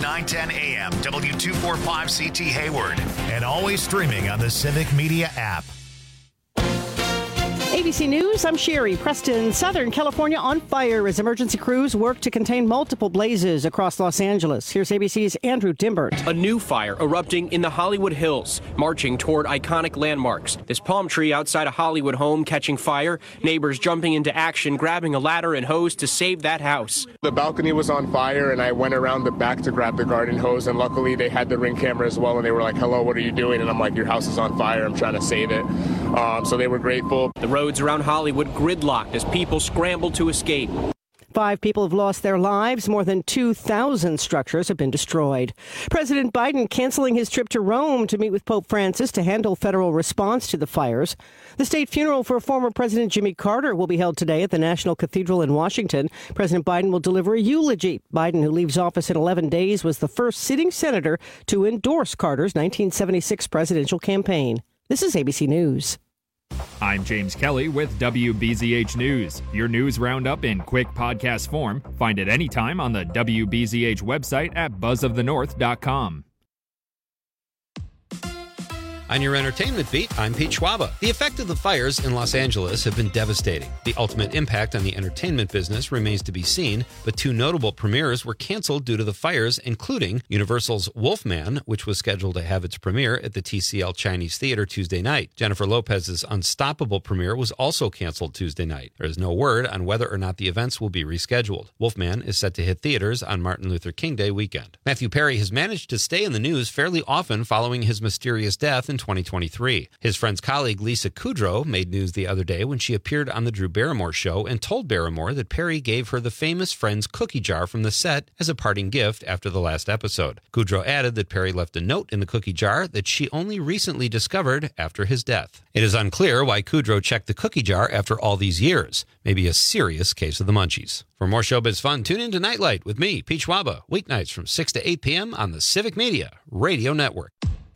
910 AM, W245CT Hayward, and always streaming on the Civic Media app. ABC News, I'm Sherry. Preston, Southern California on fire as emergency crews work to contain multiple blazes across Los Angeles. Here's ABC's Andrew Dimbert. A new fire erupting in the Hollywood Hills, marching toward iconic landmarks. This palm tree outside a Hollywood home catching fire, neighbors jumping into action, grabbing a ladder and hose to save that house. The balcony was on fire, and I went around the back to grab the garden hose, and luckily they had the Ring camera as well, and they were like, hello, what are you doing? And I'm like, your house is on fire. I'm trying to save it. So they were grateful. The roads around Hollywood gridlocked as people scrambled to escape. 5 people have lost their lives. More than 2,000 structures have been destroyed. President Biden canceling his trip to Rome to meet with Pope Francis to handle federal response to the fires. The state funeral for former President Jimmy Carter will be held today at the National Cathedral in Washington. President Biden will deliver a eulogy. Biden, who leaves office in 11 days, was the first sitting senator to endorse Carter's 1976 presidential campaign. This is ABC News. I'm James Kelly with WBZH News. Your news roundup in quick podcast form. Find it anytime on the WBZH website at buzzofthenorth.com. On your entertainment beat, I'm Pete Schwaba. The effect of the fires in Los Angeles have been devastating. The ultimate impact on the entertainment business remains to be seen, but 2 notable premieres were canceled due to the fires, including Universal's Wolfman, which was scheduled to have its premiere at the TCL Chinese Theater Tuesday night. Jennifer Lopez's Unstoppable premiere was also canceled Tuesday night. There is no word on whether or not the events will be rescheduled. Wolfman is set to hit theaters on Martin Luther King Day weekend. Matthew Perry has managed to stay in the news fairly often following his mysterious death in 2023. His friend's colleague Lisa Kudrow made news the other day when she appeared on the Drew Barrymore show and told Barrymore that Perry gave her the famous Friends cookie jar from the set as a parting gift after the last episode. Kudrow added that Perry left a note in the cookie jar that she only recently discovered after his death. It is unclear why Kudrow checked the cookie jar after all these years. Maybe a serious case of the munchies. For more showbiz fun, tune in to Nightlight with me, Pete Schwaba, weeknights from 6 to 8 p.m. on the Civic Media Radio Network.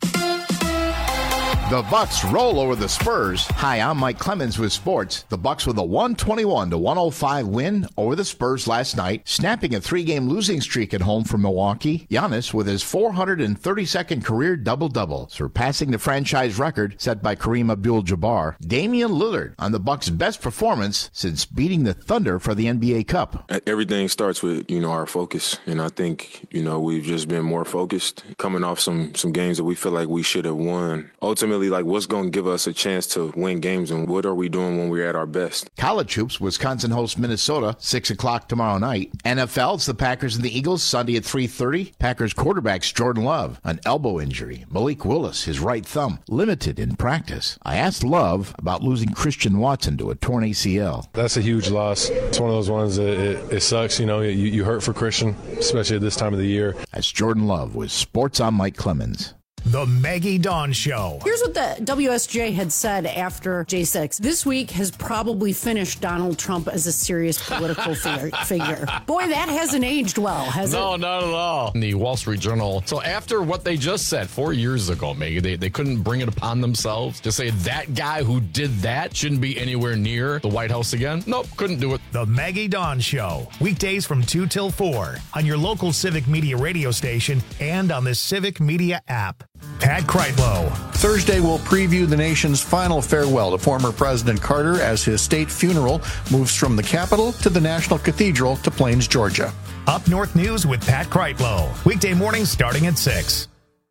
The Bucks roll over the Spurs. Hi, I'm Mike Clemens with sports. The Bucks with a 121-105 win over the Spurs last night, snapping a 3-game losing streak at home for Milwaukee. Giannis with his 432nd career double-double, surpassing the franchise record set by Kareem Abdul-Jabbar. Damian Lillard on the Bucks' best performance since beating the Thunder for the NBA Cup. Everything starts with, our focus. And I think, we've just been more focused, coming off some games that we feel like we should have won. Ultimately, what's going to give us a chance to win games, and what are we doing when we're at our best? College hoops, Wisconsin hosts Minnesota, 6 o'clock tomorrow night. NFL, it's the Packers and the Eagles, Sunday at 3:30. Packers quarterbacks Jordan Love, an elbow injury. Malik Willis, his right thumb, limited in practice. I asked Love about losing Christian Watson to a torn ACL. That's a huge loss. It's one of those ones that it sucks. You hurt for Christian, especially at this time of the year. That's Jordan Love with Sports on Mike Clemens. The Maggie Dawn Show. Here's what the WSJ had said after J6. This week has probably finished Donald Trump as a serious political figure. Boy, that hasn't aged well, has it? No, not at all. In the Wall Street Journal. So after what they just said 4 years ago, Maggie, they couldn't bring it upon themselves to say that guy who did that shouldn't be anywhere near the White House again. Nope, couldn't do it. The Maggie Dawn Show. Weekdays from 2 till 4 on your local Civic Media radio station and on the Civic Media app. Pat Kreitlow. Thursday will preview the nation's final farewell to former President Carter as his state funeral moves from the Capitol to the National Cathedral to Plains, Georgia. Up North News with Pat Kreitlow. Weekday mornings starting at 6.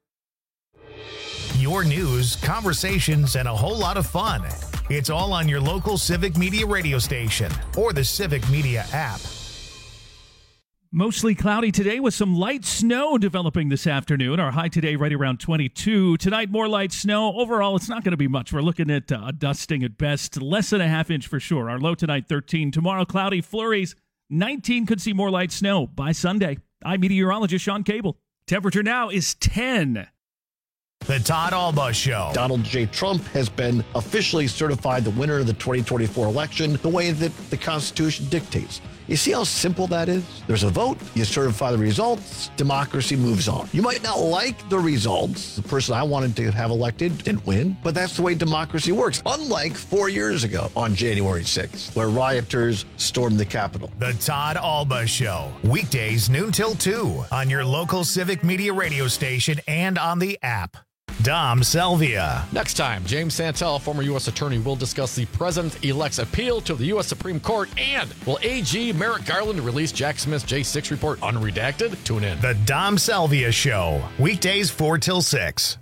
Your news, conversations, and a whole lot of fun. It's all on your local Civic Media radio station or the Civic Media app. Mostly cloudy today with some light snow developing this afternoon. Our high today right around 22. Tonight, more light snow. Overall, it's not going to be much. We're looking at a dusting at best. Less than a half inch for sure. Our low tonight, 13. Tomorrow, cloudy flurries. 19 could see more light snow by Sunday. I'm meteorologist Sean Cable. Temperature now is 10. The Todd Alba Show. Donald J. Trump has been officially certified the winner of the 2024 election the way that the Constitution dictates. You see how simple that is? There's a vote, you certify the results, democracy moves on. You might not like the results. The person I wanted to have elected didn't win, but that's the way democracy works. Unlike 4 years ago on January 6th, where rioters stormed the Capitol. The Todd Alba Show, weekdays noon till 2 on your local Civic Media radio station and on the app. Dom Selvia. Next time, James Santel, former U.S. Attorney, will discuss the President-elect's appeal to the U.S. Supreme Court. And will AG Merrick Garland release Jack Smith's J6 report unredacted? Tune in. The Dom Selvia Show, weekdays 4 till 6.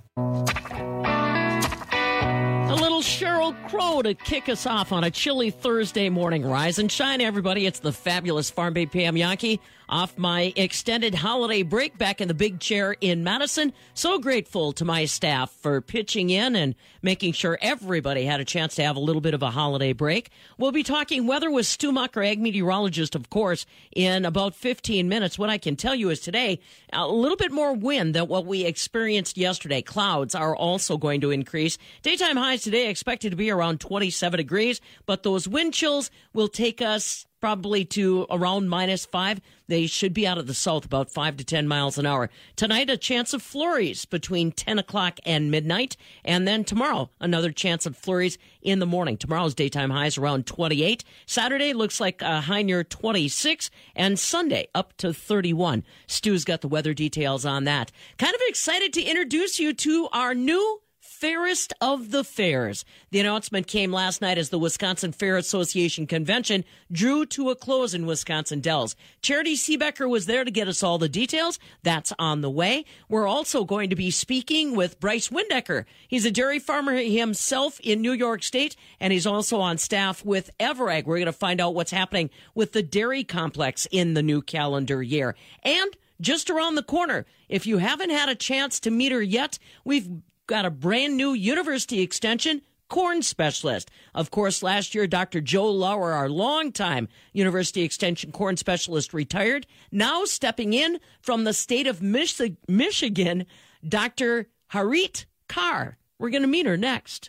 A little Sheryl Crow to kick us off on a chilly Thursday morning. Rise and shine, everybody. It's the fabulous Farm Bay Pam Yankee off my extended holiday break back in the big chair in Madison. So grateful to my staff for pitching in and making sure everybody had a chance to have a little bit of a holiday break. We'll be talking weather with Stu Mucker, ag meteorologist, of course, in about 15 minutes. What I can tell you is today, a little bit more wind than what we experienced yesterday. Clouds are also going to increase. Daytime highs today expected to be around 27 degrees, but those wind chills will take us probably to around -5. They should be out of the south about 5 to 10 miles an hour. Tonight, a chance of flurries between 10 o'clock and midnight. And then tomorrow, another chance of flurries in the morning. Tomorrow's daytime highs around 28. Saturday looks like a high near 26. And Sunday up to 31. Stu's got the weather details on that. Kind of excited to introduce you to our new Fairest of the Fairs. The announcement came last night as the Wisconsin Fair Association convention drew to a close in Wisconsin Dells. Charity Seebecker was there to get us all the details. That's on the way. We're also going to be speaking with Bryce Windecker. He's a dairy farmer himself in New York State, and he's also on staff with Everag. We're going to find out what's happening with the dairy complex in the new calendar year. And just around the corner, if you haven't had a chance to meet her yet, we've got a brand new university extension corn specialist. Of course, last year, Dr. Joe Lauer, our longtime university extension corn specialist, retired. Now stepping in from the state of Michigan, Dr. Harit Carr. We're going to meet her next.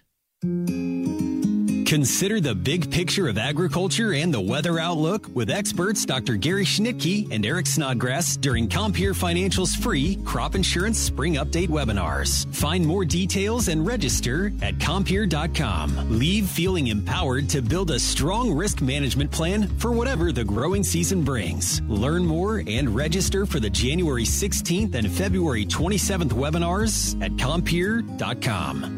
Consider the big picture of agriculture and the weather outlook with experts Dr. Gary Schnittke and Eric Snodgrass during Compeer Financial's free crop insurance spring update webinars. Find more details and register at Compeer.com. Leave feeling empowered to build a strong risk management plan for whatever the growing season brings. Learn more and register for the January 16th and February 27th webinars at Compeer.com.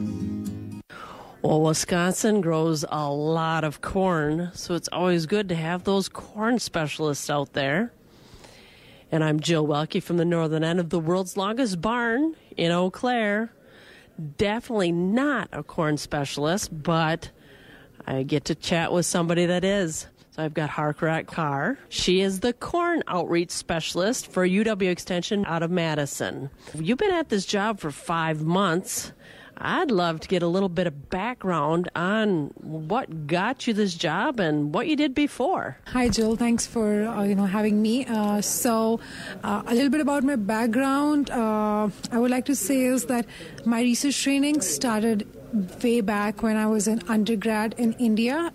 Well, Wisconsin grows a lot of corn, so it's always good to have those corn specialists out there. And I'm Jill Welke from the northern end of the world's longest barn in Eau Claire. Definitely not a corn specialist, but I get to chat with somebody that is. So I've got Harkarat Carr. She is the corn outreach specialist for UW Extension out of Madison. You've been at this job for 5 months. I'd love to get a little bit of background on what got you this job and what you did before. Hi, Jill. Thanks for having me. So a little bit about my background. I would like to say is that my research training started way back when I was an undergrad in India.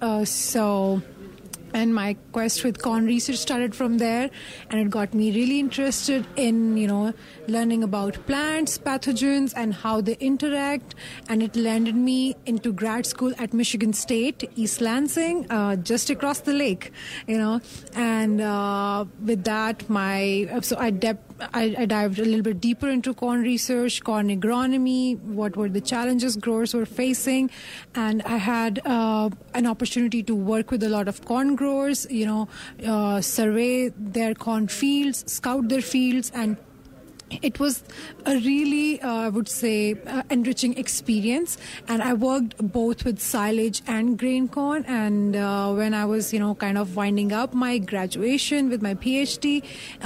And my quest with corn research started from there, and it got me really interested in, learning about plants, pathogens, and how they interact. And it landed me into grad school at Michigan State, East Lansing, just across the lake, And with that, I dived a little bit deeper into corn research, corn agronomy, what were the challenges growers were facing. And I had an opportunity to work with a lot of corn growers, survey their corn fields, scout their fields, and it was a really, I would say, enriching experience. And I worked both with silage and grain corn. And when I was, kind of winding up my graduation with my PhD,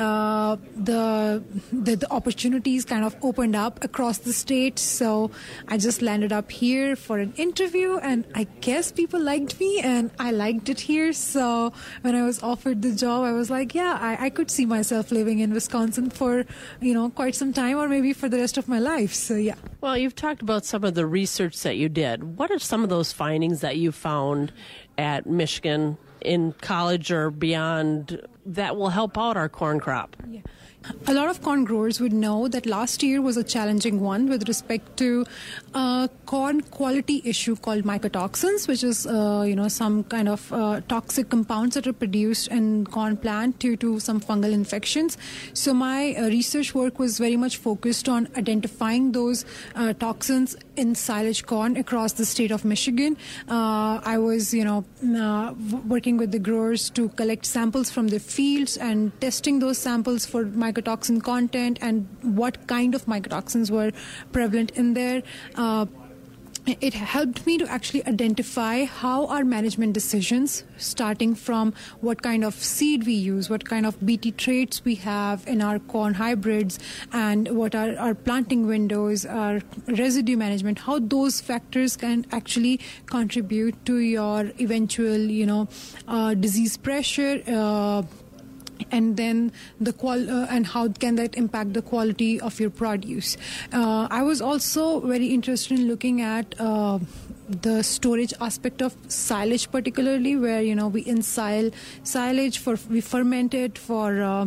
the opportunities kind of opened up across the state. So I just landed up here for an interview, and I guess people liked me, and I liked it here. So when I was offered the job, I was like, yeah, I could see myself living in Wisconsin for, quite some time, or maybe for the rest of my life. So yeah. Well, you've talked about some of the research that you did. What are some of those findings that you found at Michigan in college or beyond that will help out our corn crop? Yeah. A lot of corn growers would know that last year was a challenging one with respect to a corn quality issue called mycotoxins, which is, some kind of toxic compounds that are produced in corn plant due to some fungal infections. So my research work was very much focused on identifying those toxins in silage corn across the state of Michigan. I was, working with the growers to collect samples from the fields and testing those samples for mycotoxin content and what kind of mycotoxins were prevalent in there. It helped me to actually identify how our management decisions, starting from what kind of seed we use, what kind of BT traits we have in our corn hybrids, and what are our planting windows, our residue management, how those factors can actually contribute to your eventual, disease pressure, and then and how can that impact the quality of your produce. I was also very interested in looking at the storage aspect of silage, particularly where we ensile silage, we ferment it for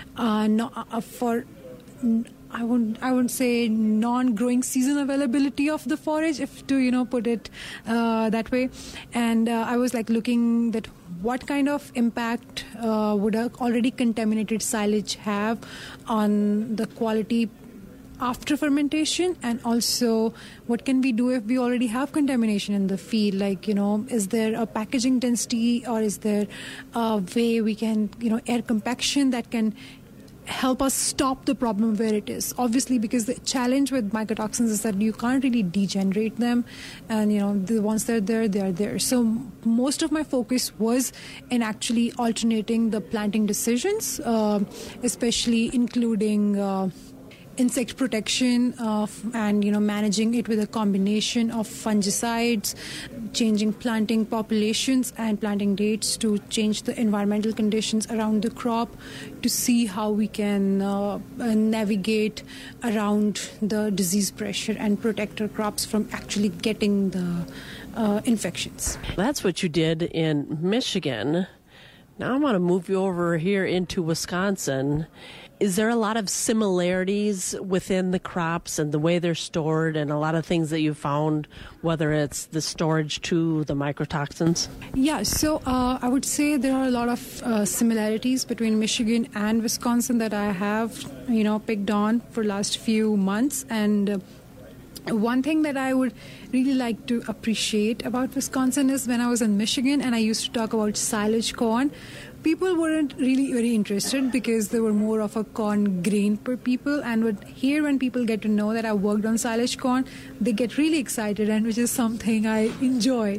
I wouldn't say non-growing season availability of the forage, if to put it that way. And I was looking at what kind of impact would a already contaminated silage have on the quality after fermentation, and also what can we do if we already have contamination in the field? Is there a packaging density, or is there a way we can, air compaction that can help us stop the problem where it is? Obviously, because the challenge with mycotoxins is that you can't really degenerate them, and once they're there, they are there. So most of my focus was in actually alternating the planting decisions, especially including insect protection and managing it with a combination of fungicides, changing planting populations and planting dates to change the environmental conditions around the crop, to see how we can navigate around the disease pressure and protect our crops from actually getting the infections. That's what you did in Michigan. Now I want to move you over here into Wisconsin. Is there a lot of similarities within the crops and the way they're stored, and a lot of things that you found, whether it's the storage to the mycotoxins? Yeah, so I would say there are a lot of similarities between Michigan and Wisconsin that I have, picked on for last few months. And one thing that I would really like to appreciate about Wisconsin is when I was in Michigan and I used to talk about silage corn, people weren't really very interested because they were more of a corn grain per people. And when people get to know that I worked on silage corn, they get really excited, and which is something I enjoy.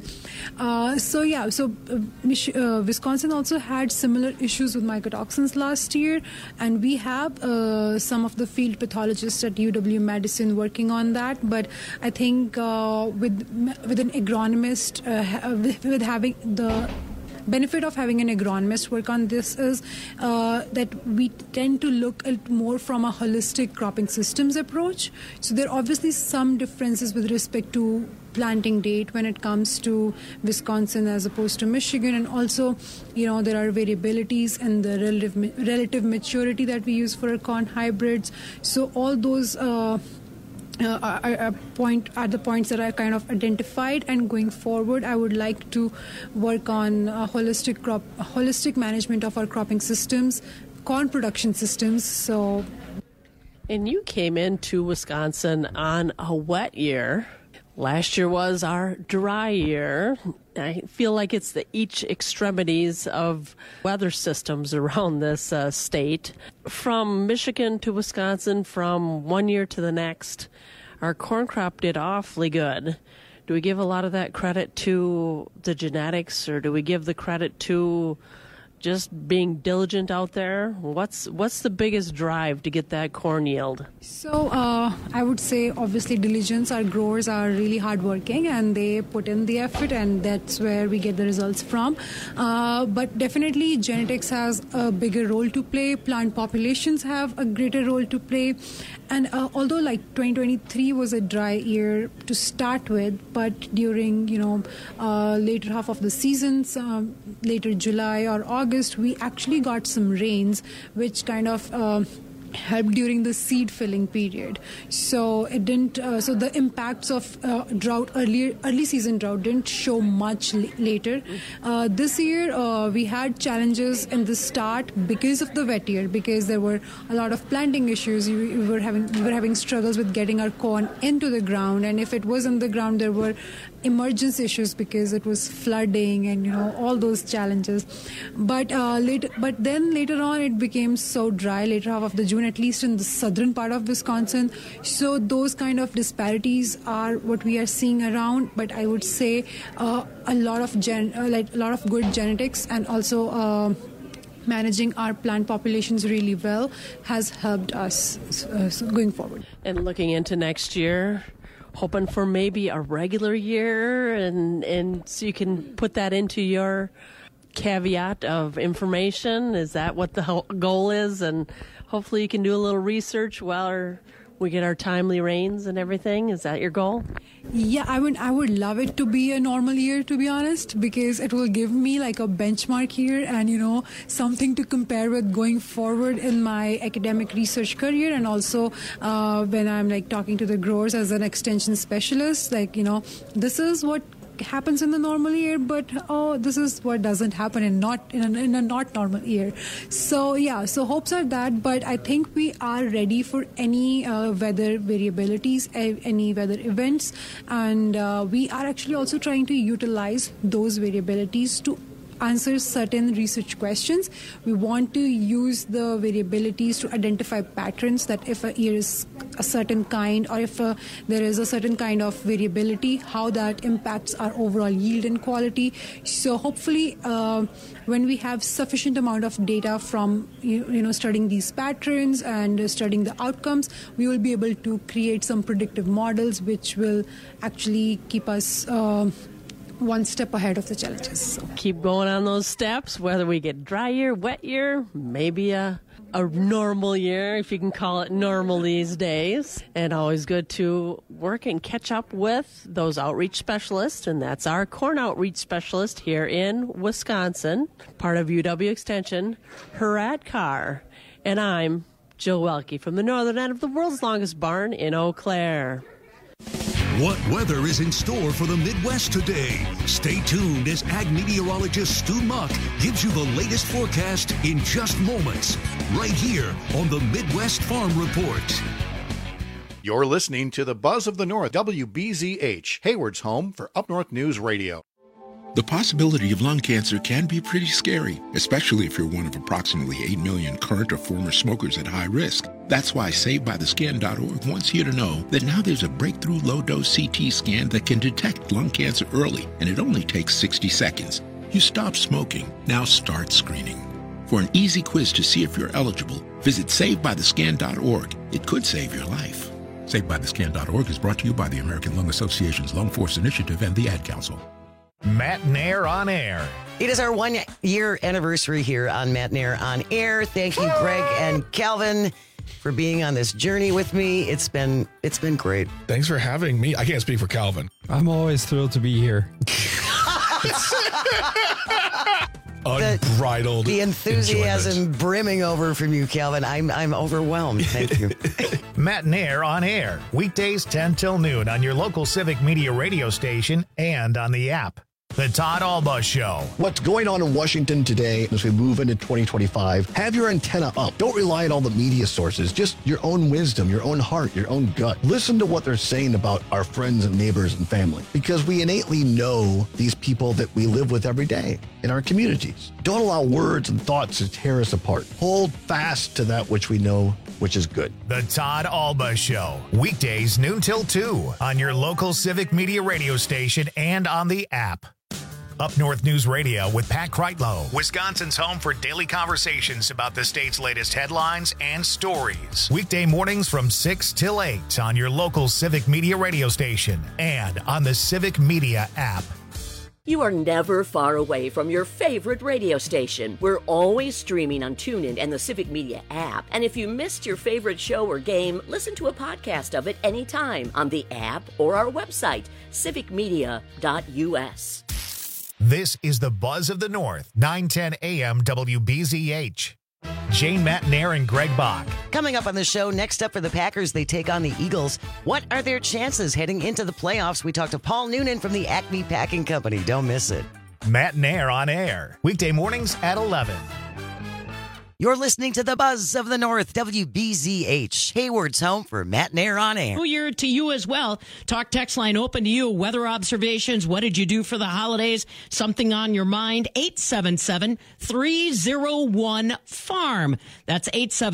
Wisconsin also had similar issues with mycotoxins last year, and we have some of the field pathologists at UW-Madison working on that. But I think with an agronomist, with having the benefit of having an agronomist work on this is that we tend to look at more from a holistic cropping systems approach. So there are obviously some differences with respect to planting date when it comes to Wisconsin as opposed to Michigan, and also there are variabilities in the relative maturity that we use for our corn hybrids. So all those are the points that I kind of identified, and going forward I would like to work on holistic management of our cropping systems, corn production systems. And you came into Wisconsin on a wet year. Last year was our dry year. I feel like it's the each extremities of weather systems around this state. From Michigan to Wisconsin, from one year to the next, our corn crop did awfully good. Do we give a lot of that credit to the genetics, or do we give the credit to just being diligent out there? What's the biggest drive to get that corn yield? So I would say obviously diligence. Our growers are really hardworking and they put in the effort, and that's where we get the results from. But definitely genetics has a bigger role to play. Plant populations have a greater role to play. And although like 2023 was a dry year to start with, but during later half of the seasons, later July or August, we actually got some rains, which kind of helped during the seed filling period. So it didn't. So the impacts of drought, early season drought, didn't show much later. This year we had challenges in the start because of the wet year, because there were a lot of planting issues. We were having struggles with getting our corn into the ground, and if it was in the ground, there were emergence issues because it was flooding and all those challenges. But then later on it became so dry later half of the June, at least in the southern part of Wisconsin. So those kind of disparities are what we are seeing around. But I would say a lot of good genetics and also managing our plant populations really well has helped us going forward. And looking into next year, hoping for maybe a regular year, and so you can put that into your caveat of information. Is that what the goal is? And hopefully you can do a little research while we get our timely rains and everything. Is that your goal? Yeah, I would love it to be a normal year, to be honest, because it will give me like a benchmark here and something to compare with going forward in my academic research career, and also when I'm like talking to the growers as an extension specialist, this is what happens in the normal year, but this is what doesn't happen in a not normal year. So hopes are that, but I think we are ready for any weather variabilities, any weather events, and we are actually also trying to utilize those variabilities to answer certain research questions. We want to use the variabilities to identify patterns, that if a year is a certain kind, or if there is a certain kind of variability, how that impacts our overall yield and quality. So hopefully when we have sufficient amount of data from studying these patterns and studying the outcomes, we will be able to create some predictive models which will actually keep us one step ahead of the challenges. So. Keep going on those steps, whether we get dry year, wet year, maybe a normal year, if you can call it normal these days. And always good to work and catch up with those outreach specialists, and that's our corn outreach specialist here in Wisconsin, part of UW Extension, Harat Carr. And I'm Jill Welke from the northern end of the world's longest barn in Eau Claire. What weather is in store for the Midwest today? Stay tuned as ag meteorologist Stu Muck gives you the latest forecast in just moments, right here on the Midwest Farm Report. You're listening to the Buzz of the North, WBZH, Hayward's home for Up North News Radio. The possibility of lung cancer can be pretty scary, especially if you're one of approximately 8 million current or former smokers at high risk. That's why SaveByTheScan.org wants you to know that now there's a breakthrough low-dose CT scan that can detect lung cancer early, and it only takes 60 seconds. You stop smoking, now start screening. For an easy quiz to see if you're eligible, visit SaveByTheScan.org. It could save your life. SaveByTheScan.org is brought to you by the American Lung Association's Lung Force Initiative and the Ad Council. Matt Nair on Air. It is our 1 year anniversary here on Matt Nair on Air. Thank you, Greg and Calvin, for being on this journey with me. It's been great. Thanks for having me. I can't speak for Calvin. I'm always thrilled to be here. Unbridled the enthusiasm enjoyment. Brimming over from you, Calvin. I'm overwhelmed. Thank you. Matt Nair on Air, weekdays 10 till noon on your local Civic Media radio station and on the app. The Todd Alba Show. What's going on in Washington today as we move into 2025? Have your antenna up. Don't rely on all the media sources. Just your own wisdom, your own heart, your own gut. Listen to what they're saying about our friends and neighbors and family, because we innately know these people that we live with every day in our communities. Don't allow words and thoughts to tear us apart. Hold fast to that which we know, which is good. The Todd Alba Show. Weekdays noon till 2 on your local Civic Media radio station and on the app. Up North News Radio with Pat Kreitlow, Wisconsin's home for daily conversations about the state's latest headlines and stories. Weekday mornings from 6 till 8 on your local Civic Media radio station and on the Civic Media app. You are never far away from your favorite radio station. We're always streaming on TuneIn and the Civic Media app. And if you missed your favorite show or game, listen to a podcast of it anytime on the app or our website, civicmedia.us. This is the Buzz of the North, 910 AM WBZH. Jane Matnair and Greg Bach. Coming up on the show, next up for the Packers, they take on the Eagles. What are their chances heading into the playoffs? We talk to Paul Noonan from the Acme Packing Company. Don't miss it. Matnair on air, weekday mornings at 11. You're listening to the Buzz of the North, WBZH, Hayward's home for Matnair on air. New Year to you as well. Talk text line open to you. Weather observations. What did you do for the holidays? Something on your mind? 877-301-FARM. That's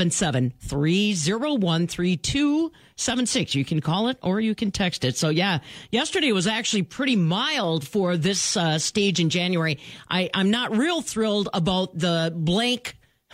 877-301-3276. You can call it or you can text it. So, yeah, yesterday was actually pretty mild for this stage in January. I'm not real thrilled about the blank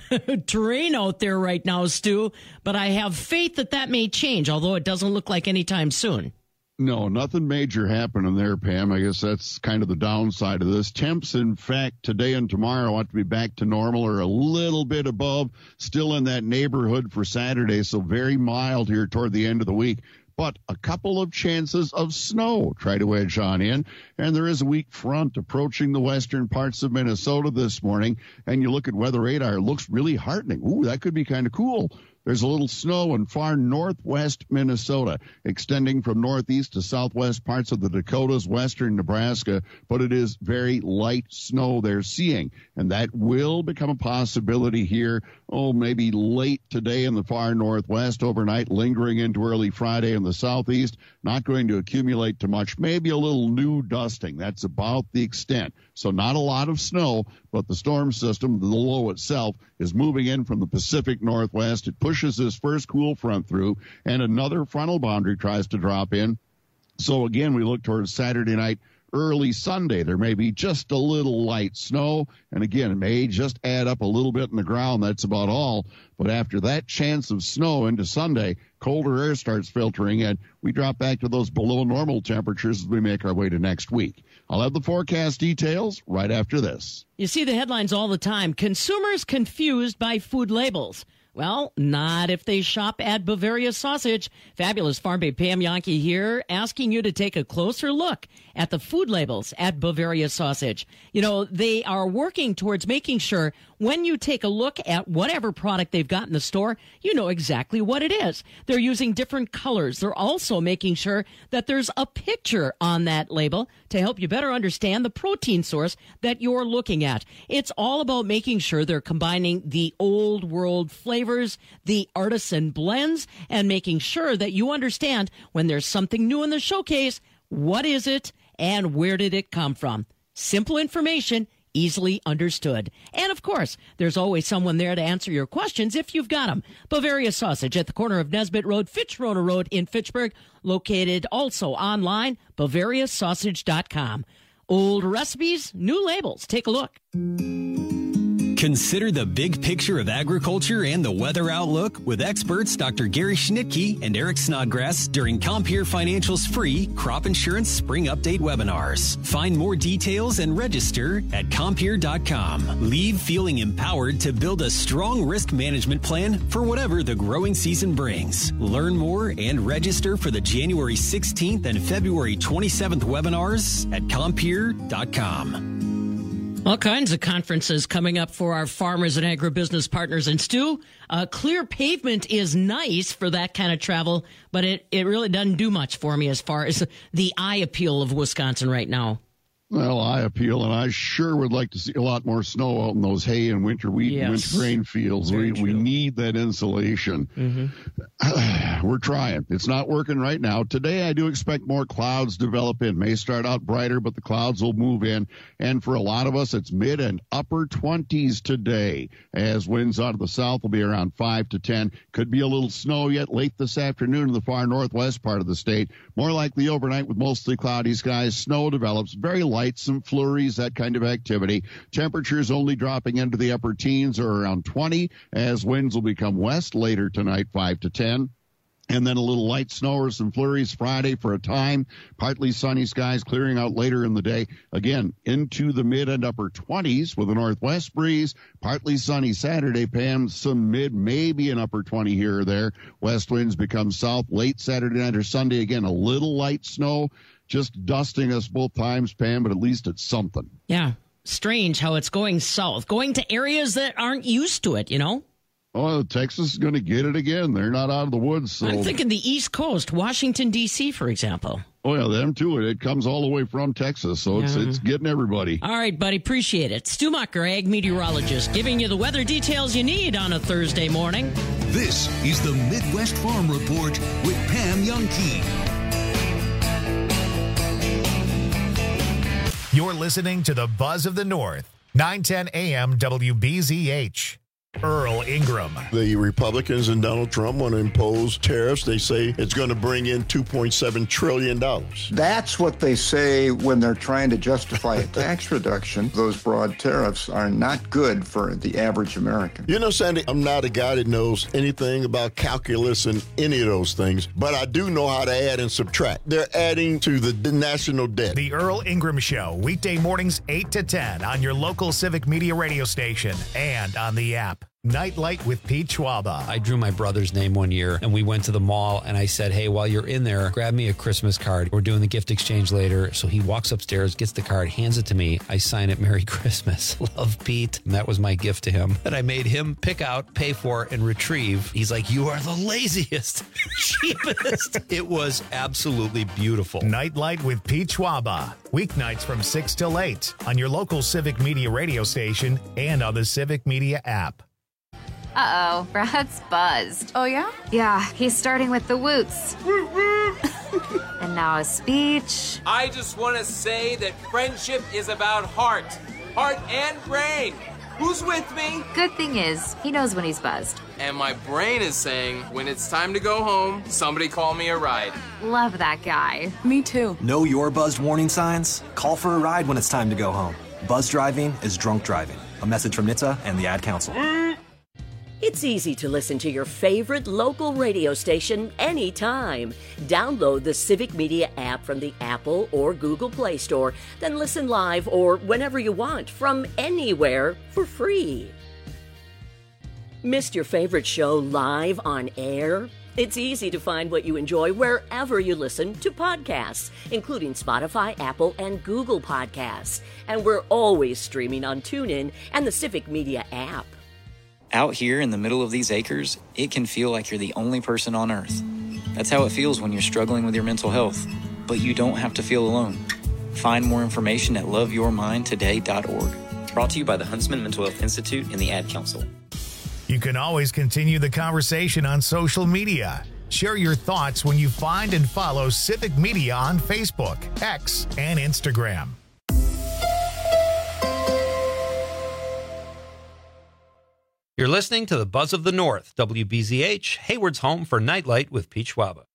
terrain out there right now, Stu, but I have faith that may change, although it doesn't look like anytime soon. No, nothing major happening there, Pam. I guess that's kind of the downside of this. Temps, in fact, today and tomorrow ought to be back to normal or a little bit above, still in that neighborhood for Saturday, so very mild here toward the end of the week. But a couple of chances of snow try to edge on in, and there is a weak front approaching the western parts of Minnesota this morning, and you look at weather radar, it looks really heartening. Ooh, that could be kind of cool. There's a little snow in far northwest Minnesota, extending from northeast to southwest parts of the Dakotas, western Nebraska, but it is very light snow they're seeing, and that will become a possibility here, maybe late today in the far northwest, overnight, lingering into early Friday in the southeast, not going to accumulate too much, maybe a little new dusting. That's about the extent. So not a lot of snow, but the storm system, the low itself, is moving in from the Pacific Northwest. It pushes this first cool front through, and another frontal boundary tries to drop in. So again, we look towards Saturday night, early Sunday. There may be just a little light snow, and again, it may just add up a little bit in the ground. That's about all. But after that chance of snow into Sunday, colder air starts filtering in. We drop back to those below normal temperatures as we make our way to next week. I'll have the forecast details right after this. You see the headlines all the time. Consumers confused by food labels. Well, not if they shop at Bavaria Sausage. Fabulous Farm Babe Pam Yankee here, asking you to take a closer look at the food labels at Bavaria Sausage. You know, they are working towards making sure when you take a look at whatever product they've got in the store, you know exactly what it is. They're using different colors. They're also making sure that there's a picture on that label to help you better understand the protein source that you're looking at. It's all about making sure they're combining the old world flavors, the artisan blends, and making sure that you understand when there's something new in the showcase, what is it and where did it come from? Simple information, easily understood. And of course, there's always someone there to answer your questions if you've got them. Bavaria Sausage at the corner of Nesbitt Road, Fitzroy Road in Fitchburg, located also online, BavariaSausage.com. Old recipes, new labels. Take a look. Consider the big picture of agriculture and the weather outlook with experts Dr. Gary Schnitke and Eric Snodgrass during Compeer Financial's free crop insurance spring update webinars. Find more details and register at Compeer.com. Leave feeling empowered to build a strong risk management plan for whatever the growing season brings. Learn more and register for the January 16th and February 27th webinars at Compeer.com. All kinds of conferences coming up for our farmers and agribusiness partners. And Stu, clear pavement is nice for that kind of travel, but it really doesn't do much for me as far as the eye appeal of Wisconsin right now. Well, eye appeal, and I sure would like to see a lot more snow out in those hay and winter wheat and winter grain fields. We need that insulation. we're trying. It's not working right now. Today, I do expect more clouds develop in. May start out brighter, but the clouds will move in. And for a lot of us, it's mid and upper 20s today, as winds out of the south will be around 5 to 10. Could be a little snow yet late this afternoon in the far northwest part of the state. More likely overnight with mostly cloudy skies. Snow develops, very light, some flurries, that kind of activity. Temperatures only dropping into the upper teens or around 20, as winds will become west later tonight, 5 to 10. And then a little light snow or some flurries Friday for a time. Partly sunny skies clearing out later in the day. Again, into the mid and upper 20s with a northwest breeze. Partly sunny Saturday, Pam. Some mid, maybe an upper 20 here or there. West winds become south late Saturday night or Sunday. Again, a little light snow. Just dusting us both times, Pam, but at least it's something. Yeah. Strange how it's going south. Going to areas that aren't used to it, you know? Oh, Texas is going to get it again. They're not out of the woods. So. I'm thinking the East Coast, Washington, D.C., for example. Oh, yeah, them too. It comes all the way from Texas, so it's getting everybody. All right, buddy, appreciate it. Stu Mucker, ag meteorologist, giving you the weather details you need on a Thursday morning. This is the Midwest Farm Report with Pam Youngkey. You're listening to the Buzz of the North, 910 AM WBZH. Earl Ingram. The Republicans and Donald Trump want to impose tariffs. They say it's going to bring in $2.7 trillion. That's what they say when they're trying to justify a tax reduction. Those broad tariffs are not good for the average American. You know, Sandy, I'm not a guy that knows anything about calculus and any of those things, but I do know how to add and subtract. They're adding to the national debt. The Earl Ingram Show, weekday mornings 8 to 10 on your local Civic Media radio station and on the app. Nightlight with Pete Schwaba. I drew my brother's name one year, and we went to the mall, and I said, hey, while you're in there, grab me a Christmas card. We're doing the gift exchange later. So he walks upstairs, gets the card, hands it to me. I sign it, Merry Christmas. Love, Pete. And that was my gift to him that I made him pick out, pay for, and retrieve. He's like, you are the laziest, cheapest. It was absolutely beautiful. Nightlight with Pete Schwaba. Weeknights from 6 till 8 on your local Civic Media radio station and on the Civic Media app. Uh-oh, Brad's buzzed. Oh, yeah? Yeah, he's starting with the woots. And now a speech. I just want to say that friendship is about heart and brain. Who's with me? Good thing is, he knows when he's buzzed. And my brain is saying, when it's time to go home, somebody call me a ride. Love that guy. Me too. Know your buzzed warning signs? Call for a ride when it's time to go home. Buzz driving is drunk driving. A message from NHTSA and the Ad Council. It's easy to listen to your favorite local radio station anytime. Download the Civic Media app from the Apple or Google Play Store, then listen live or whenever you want from anywhere for free. Missed your favorite show live on air? It's easy to find what you enjoy wherever you listen to podcasts, including Spotify, Apple, and Google Podcasts. And we're always streaming on TuneIn and the Civic Media app. Out here in the middle of these acres, it can feel like you're the only person on Earth. That's how it feels when you're struggling with your mental health. But you don't have to feel alone. Find more information at loveyourmindtoday.org. Brought to you by the Huntsman Mental Health Institute and the Ad Council. You can always continue the conversation on social media. Share your thoughts when you find and follow Civic Media on Facebook, X, and Instagram. You're listening to the Buzz of the North, WBZH, Hayward's home for Nightlight with Pete Schwaba.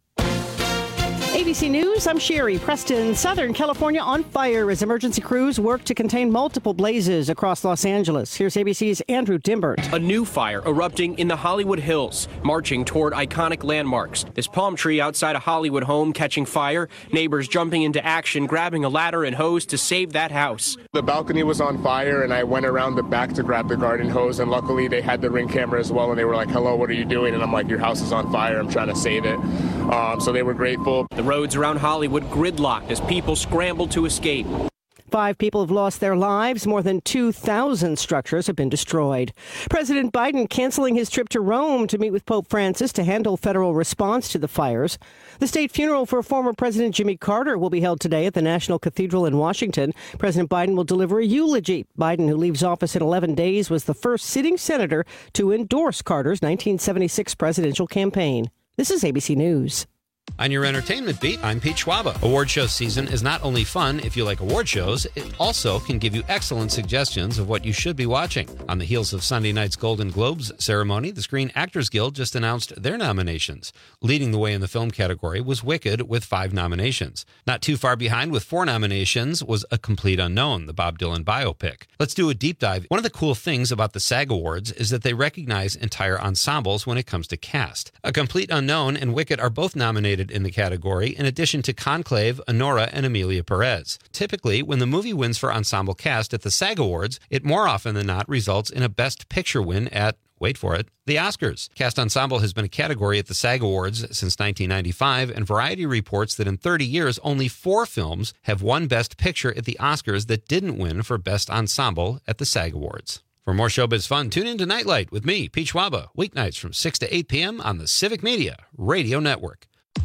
ABC News, I'm Sherry. Preston, Southern California on fire as emergency crews work to contain multiple blazes across Los Angeles. Here's ABC's Andrew Dimbert. A new fire erupting in the Hollywood Hills, marching toward iconic landmarks. This palm tree outside a Hollywood home catching fire, neighbors jumping into action, grabbing a ladder and hose to save that house. The balcony was on fire, and I went around the back to grab the garden hose, and luckily they had the Ring camera as well, and they were like, hello, what are you doing? And I'm like, your house is on fire. I'm trying to save it. So they were grateful. The roads around Hollywood gridlocked as people scrambled to escape. 5 people have lost their lives. More than 2,000 structures have been destroyed. President Biden canceling his trip to Rome to meet with Pope Francis to handle federal response to the fires. The state funeral for former President Jimmy Carter will be held today at the National Cathedral in Washington. President Biden will deliver a eulogy. Biden, who leaves office in 11 days, was the first sitting senator to endorse Carter's 1976 presidential campaign. This is ABC News. On your entertainment beat, I'm Pete Schwaba. Award show season is not only fun if you like award shows, it also can give you excellent suggestions of what you should be watching. On the heels of Sunday night's Golden Globes ceremony, the Screen Actors Guild just announced their nominations. Leading the way in the film category was Wicked with 5 nominations. Not too far behind with 4 nominations was A Complete Unknown, the Bob Dylan biopic. Let's do a deep dive. One of the cool things about the SAG Awards is that they recognize entire ensembles when it comes to cast. A Complete Unknown and Wicked are both nominated in the category, in addition to Conclave, Honora, and Emilia Perez. Typically, when the movie wins for ensemble cast at the SAG Awards, it more often than not results in a Best Picture win at, wait for it, the Oscars. Cast ensemble has been a category at the SAG Awards since 1995, and Variety reports that in 30 years, only 4 films have won Best Picture at the Oscars that didn't win for Best Ensemble at the SAG Awards. For more showbiz fun, tune in to Nightlight with me, Pete Schwaba, weeknights from 6 to 8 p.m. on the Civic Media Radio Network.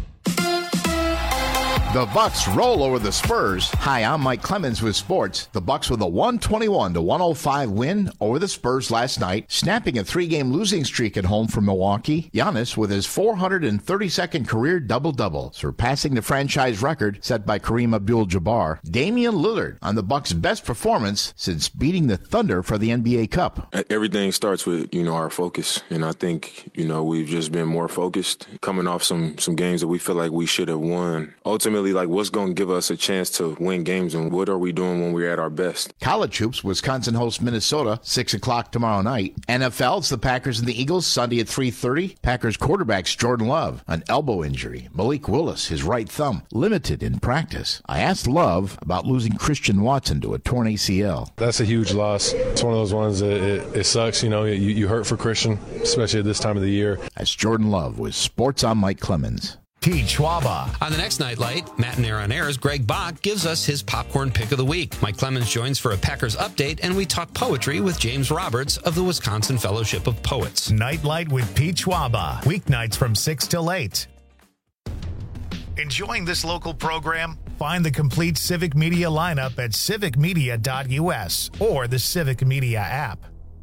The Bucks roll over the Spurs. Hi, I'm Mike Clemens with sports. The Bucks with a 121-105 win over the Spurs last night, snapping a 3-game losing streak at home from Milwaukee. Giannis with his 432nd career double-double, surpassing the franchise record set by Kareem Abdul-Jabbar. Damian Lillard on the Bucks' best performance since beating the Thunder for the NBA Cup. Everything starts with, our focus. And I think, we've just been more focused, coming off some games that we feel like we should have won. Ultimately, what's going to give us a chance to win games, and what are we doing when we're at our best? College hoops, Wisconsin hosts Minnesota, 6 o'clock tomorrow night. NFL, it's the Packers and the Eagles, Sunday at 3:30. Packers quarterback's Jordan Love, an elbow injury. Malik Willis, his right thumb, limited in practice. I asked Love about losing Christian Watson to a torn ACL. That's a huge loss. It's one of those ones that it sucks. You hurt for Christian, especially at this time of the year. That's Jordan Love with Sports on Mike Clemens. Pete Schwaba. On the next Nightlight, Matt and Aaron Ayers, Greg Bach gives us his popcorn pick of the week. Mike Clemens joins for a Packers update, and we talk poetry with James Roberts of the Wisconsin Fellowship of Poets. Nightlight with Pete Schwaba. Weeknights from 6 till 8. Enjoying this local program? Find the complete Civic Media lineup at civicmedia.us or the Civic Media app.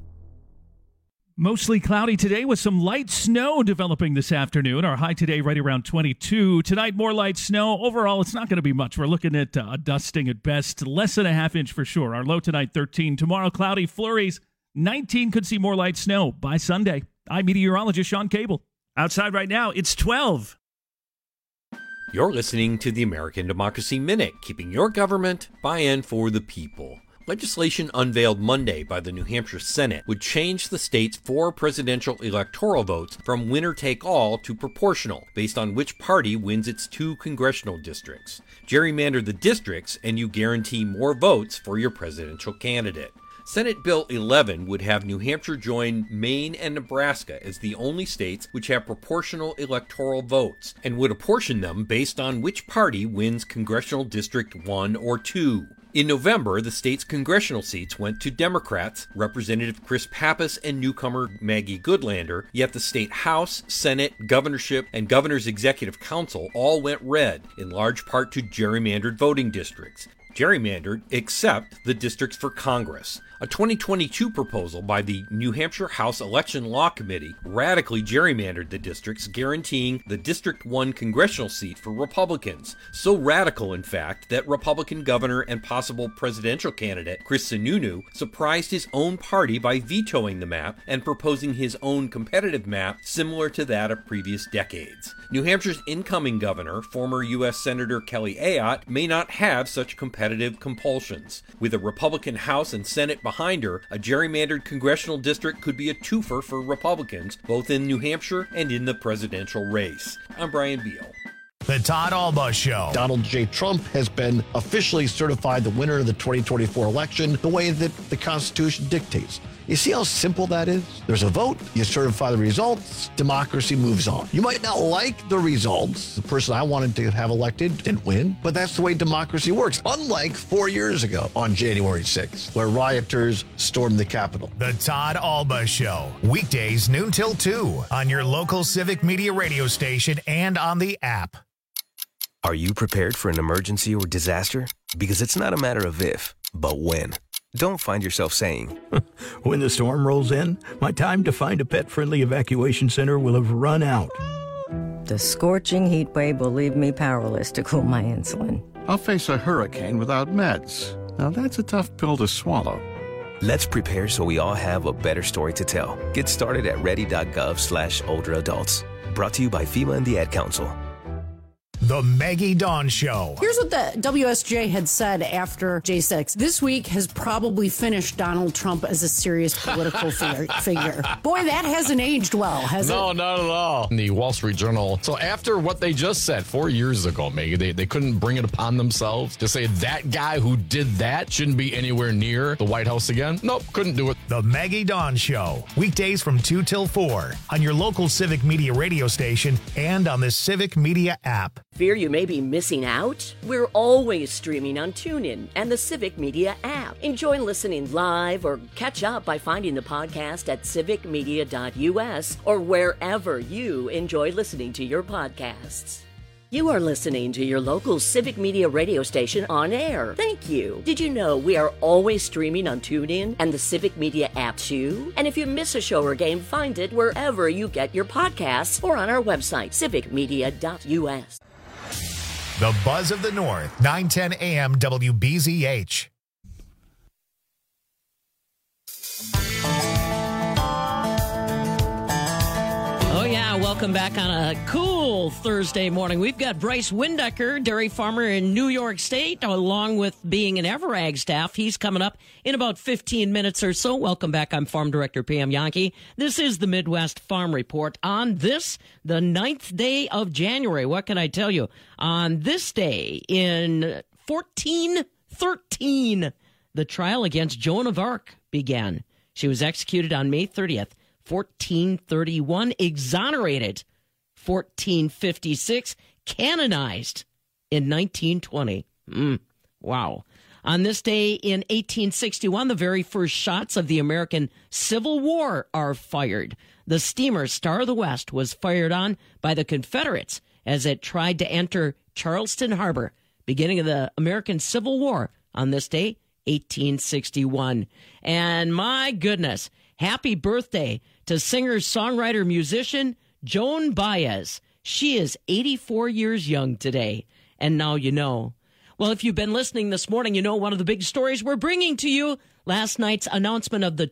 Mostly cloudy today with some light snow developing this afternoon. Our high today right around 22. Tonight, more light snow. Overall, it's not going to be much. We're looking at a dusting at best. Less than a half inch for sure. Our low tonight, 13. Tomorrow, cloudy flurries. 19 could see more light snow by Sunday. I'm meteorologist Sean Cable. Outside right now, it's 12. You're listening to the American Democracy Minute, keeping your government by and for the people. Legislation unveiled Monday by the New Hampshire Senate would change the state's 4 presidential electoral votes from winner-take-all to proportional, based on which party wins its 2 congressional districts. Gerrymander the districts, and you guarantee more votes for your presidential candidate. Senate Bill 11 would have New Hampshire join Maine and Nebraska as the only states which have proportional electoral votes, and would apportion them based on which party wins Congressional District 1 or 2. In November, the state's congressional seats went to Democrats, Representative Chris Pappas and newcomer Maggie Goodlander, yet the state House, Senate, governorship, and governor's executive council all went red, in large part to gerrymandered voting districts. Gerrymandered except the districts for Congress. A 2022 proposal by the New Hampshire House Election Law Committee radically gerrymandered the districts, guaranteeing the District 1 congressional seat for Republicans. So radical, in fact, that Republican governor and possible presidential candidate Chris Sununu surprised his own party by vetoing the map and proposing his own competitive map similar to that of previous decades. New Hampshire's incoming governor, former U.S. Senator Kelly Ayotte, may not have such competitive compulsions. With a Republican House and Senate behind her, a gerrymandered congressional district could be a twofer for Republicans, both in New Hampshire and in the presidential race. I'm Brian Beal. The Todd Alba Show. Donald J. Trump has been officially certified the winner of the 2024 election the way that the Constitution dictates. You see how simple that is? There's a vote, you certify the results, democracy moves on. You might not like the results. The person I wanted to have elected didn't win, but that's the way democracy works. Unlike 4 years ago on January 6th, where rioters stormed the Capitol. The Todd Alba Show. Weekdays noon till 2 on your local Civic Media radio station and on the app. Are you prepared for an emergency or disaster? Because it's not a matter of if, but when. Don't find yourself saying, when the storm rolls in, my time to find a pet-friendly evacuation center will have run out. The scorching heat wave will leave me powerless to cool my insulin. I'll face a hurricane without meds. Now that's a tough pill to swallow. Let's prepare so we all have a better story to tell. Get started at ready.gov/older adults. Brought to you by FEMA and the Ad Council. The Maggie Dawn Show. Here's what the WSJ had said after J6. This week has probably finished Donald Trump as a serious political figure. Boy, that hasn't aged well, has it? No, not at all. In the Wall Street Journal. So after what they just said 4 years ago, Maggie, they couldn't bring it upon themselves to say that guy who did that shouldn't be anywhere near the White House again. Nope, couldn't do it. The Maggie Dawn Show. Weekdays from 2 till 4 on your local Civic Media radio station and on the Civic Media app. Fear you may be missing out? We're always streaming on TuneIn and the Civic Media app. Enjoy listening live or catch up by finding the podcast at civicmedia.us or wherever you enjoy listening to your podcasts. You are listening to your local Civic Media radio station on air. Thank you. Did you know we are always streaming on TuneIn and the Civic Media app too? And if you miss a show or game, find it wherever you get your podcasts or on our website, civicmedia.us. The Buzz of the North, 910 AM WBZH. Oh, yeah. Welcome back on a cool Thursday morning. We've got Bryce Windecker, dairy farmer in New York State, along with being an Everag staff. He's coming up in about 15 minutes or so. Welcome back. I'm Farm Director Pam Yankee. This is the Midwest Farm Report on this, the 9th day of January. What can I tell you? On this day in 1413, the trial against Joan of Arc began. She was executed on May 30th. 1431, exonerated 1456, canonized in 1920. Wow. On this day in 1861, the very first shots of the American Civil War are fired. The steamer Star of the West was fired on by the Confederates as it tried to enter Charleston Harbor, beginning of the American Civil War on this day, 1861. And my goodness, happy birthday to singer, songwriter, musician Joan Baez. She is 84 years young today. And now you know. Well, if you've been listening this morning, you know one of the big stories we're bringing to you. Last night's announcement of the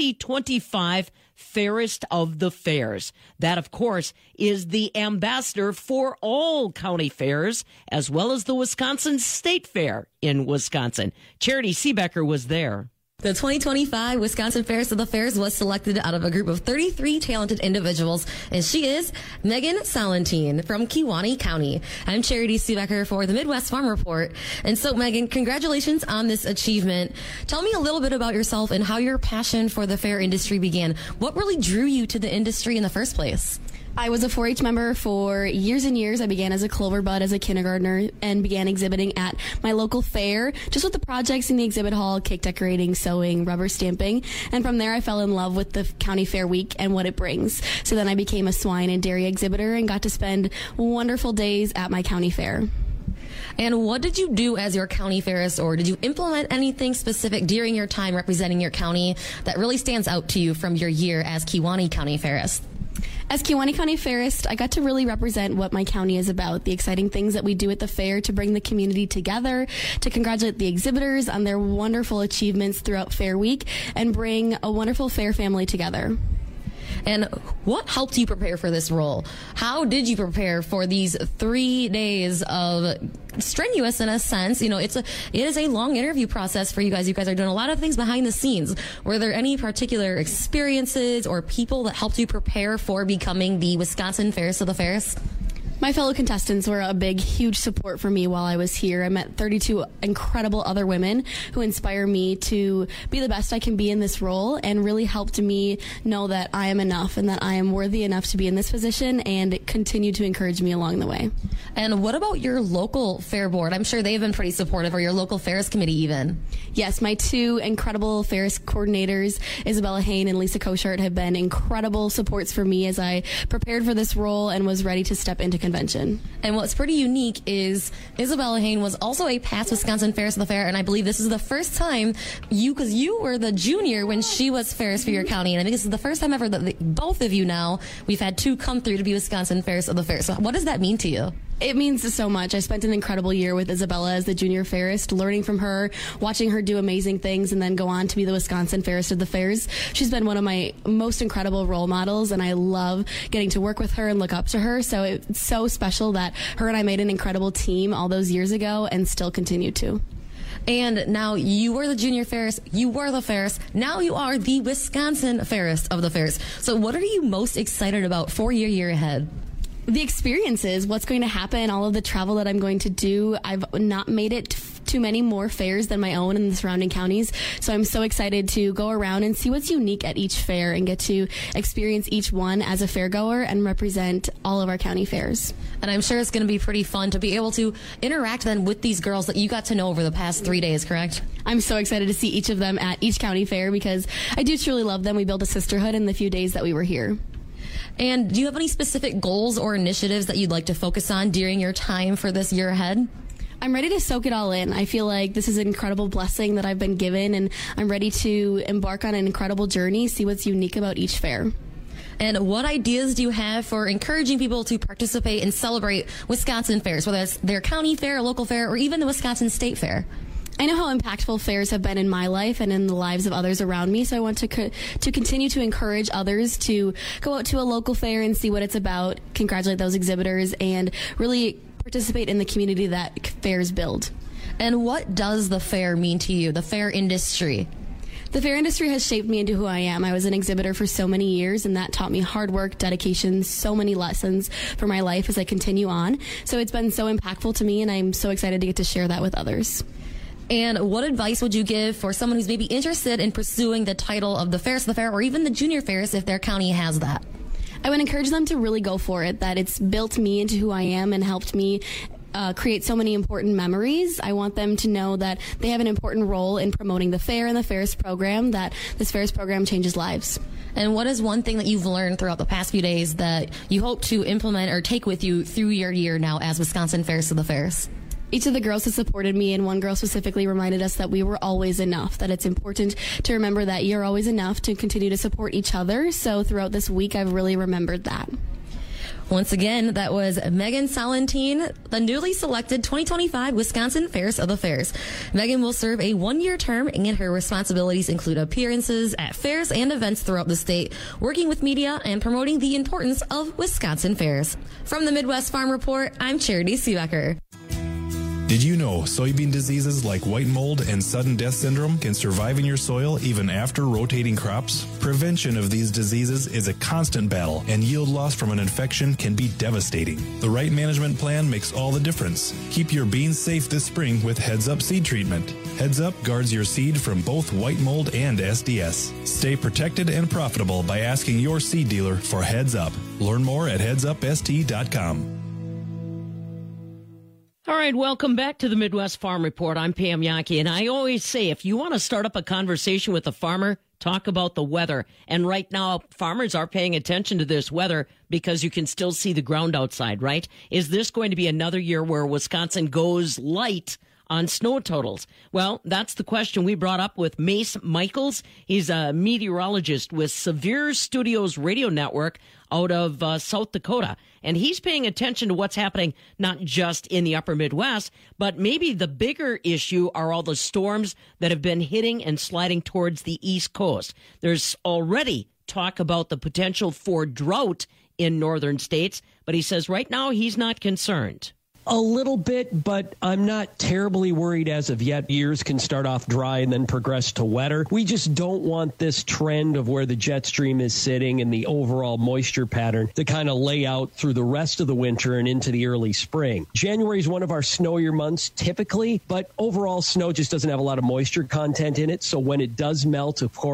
2025 Fairest of the Fairs. That, of course, is the ambassador for all county fairs, as well as the Wisconsin State Fair in Wisconsin. Charity Seebecker was there. The 2025 Wisconsin Fairest of the Fairs was selected out of a group of 33 talented individuals, and she is Megan Salentine from Kewaunee County. I'm Charity Seebecker for the Midwest Farm Report. And so, Megan, congratulations on this achievement. Tell me a little bit about yourself and how your passion for the fair industry began. What really drew you to the industry in the first place? I was a 4-H member for years and years. I began as a clover bud as a kindergartner and began exhibiting at my local fair, just with the projects in the exhibit hall, cake decorating, sewing, rubber stamping. And from there, I fell in love with the county fair week and what it brings. So then I became a swine and dairy exhibitor and got to spend wonderful days at my county fair. And what did you do as your county fairist, or did you implement anything specific during your time representing your county that really stands out to you from your year as Kewaunee County Fairist? As Kewaunee County Fairist, I got to really represent what my county is about, the exciting things that we do at the fair to bring the community together, to congratulate the exhibitors on their wonderful achievements throughout Fair Week, and bring a wonderful fair family together. And what helped you prepare for this role? How did you prepare for these 3 days of strenuous, in a sense? You know, it is a long interview process for you guys. You guys are doing a lot of things behind the scenes. Were there any particular experiences or people that helped you prepare for becoming the Wisconsin Fairest of the Fairs? My fellow contestants were a big, huge support for me while I was here. I met 32 incredible other women who inspire me to be the best I can be in this role and really helped me know that I am enough and that I am worthy enough to be in this position, and continue to encourage me along the way. And what about your local fair board? I'm sure they've been pretty supportive, or your local fairs committee even. Yes, my 2 incredible fairs coordinators, Isabella Hain and Lisa Koshart, have been incredible supports for me as I prepared for this role and was ready to step into convention. And what's pretty unique is Isabella Hayne was also a past Wisconsin Fairest of the Fair, and I believe this is the first time because you were the junior when she was Fairest for your county, and I think this is the first time ever that both of you now, we've had two come through to be Wisconsin Fairest of the Fair. So what does that mean to you? It means so much. I spent an incredible year with Isabella as the junior fairest, learning from her, watching her do amazing things, and then go on to be the Wisconsin Fairest of the Fairs. She's been one of my most incredible role models, and I love getting to work with her and look up to her. So it's so special that her and I made an incredible team all those years ago and still continue to. And now you were the junior fairest, you were the fairest, now you are the Wisconsin Fairest of the Fairs. So what are you most excited about for your year ahead? The experiences, what's going to happen, all of the travel that I'm going to do. I've not made it too many more fairs than my own in the surrounding counties. So I'm so excited to go around and see what's unique at each fair and get to experience each one as a fairgoer and represent all of our county fairs. And I'm sure it's going to be pretty fun to be able to interact then with these girls that you got to know over the past 3 days, correct? I'm so excited to see each of them at each county fair because I do truly love them. We built a sisterhood in the few days that we were here. And do you have any specific goals or initiatives that you'd like to focus on during your time for this year ahead? I'm ready to soak it all in. I feel like this is an incredible blessing that I've been given, and I'm ready to embark on an incredible journey, see what's unique about each fair. And what ideas do you have for encouraging people to participate and celebrate Wisconsin fairs, whether it's their county fair, local fair, or even the Wisconsin State Fair? I know how impactful fairs have been in my life and in the lives of others around me, so I want to continue to encourage others to go out to a local fair and see what it's about, congratulate those exhibitors, and really participate in the community that fairs build. And what does the fair mean to you, the fair industry? The fair industry has shaped me into who I am. I was an exhibitor for so many years, and that taught me hard work, dedication, so many lessons for my life as I continue on. So it's been so impactful to me, and I'm so excited to get to share that with others. And what advice would you give for someone who's maybe interested in pursuing the title of the Fairest of the Fair or even the Junior Fairest if their county has that? I would encourage them to really go for it, that it's built me into who I am and helped me create so many important memories. I want them to know that they have an important role in promoting the fair and the Fairest program, that this Fairest program changes lives. And what is one thing that you've learned throughout the past few days that you hope to implement or take with you through your year now as Wisconsin Fairest of the Fairs? Each of the girls has supported me, and one girl specifically reminded us that we were always enough, that it's important to remember that you're always enough to continue to support each other. So throughout this week, I've really remembered that. Once again, that was Megan Salentine, the newly selected 2025 Wisconsin Fairest of the Fairs. Megan will serve a one-year term, and her responsibilities include appearances at fairs and events throughout the state, working with media, and promoting the importance of Wisconsin fairs. From the Midwest Farm Report, I'm Charity Seebecker. Did you know soybean diseases like white mold and sudden death syndrome can survive in your soil even after rotating crops? Prevention of these diseases is a constant battle, and yield loss from an infection can be devastating. The right management plan makes all the difference. Keep your beans safe this spring with Heads Up seed treatment. Heads Up guards your seed from both white mold and SDS. Stay protected and profitable by asking your seed dealer for Heads Up. Learn more at headsupst.com. All right, welcome back to the Midwest Farm Report. I'm Pam Yockey, and I always say if you want to start up a conversation with a farmer, talk about the weather. And right now, farmers are paying attention to this weather because you can still see the ground outside, right? Is this going to be another year where Wisconsin goes light on snow totals? Well, that's the question we brought up with Mace Michaels. He's a meteorologist with Severe Studios Radio Network out of South Dakota. And he's paying attention to what's happening not just in the upper Midwest, but maybe the bigger issue are all the storms that have been hitting and sliding towards the East Coast. There's already talk about the potential for drought in northern states, but he says right now he's not concerned. A little bit, but I'm not terribly worried as of yet. Years can start off dry and then progress to wetter. We just don't want this trend of where the jet stream is sitting and the overall moisture pattern to kind of lay out through the rest of the winter and into the early spring. January is one of our snowier months typically, but overall snow just doesn't have a lot of moisture content in it. So when it does melt, of course,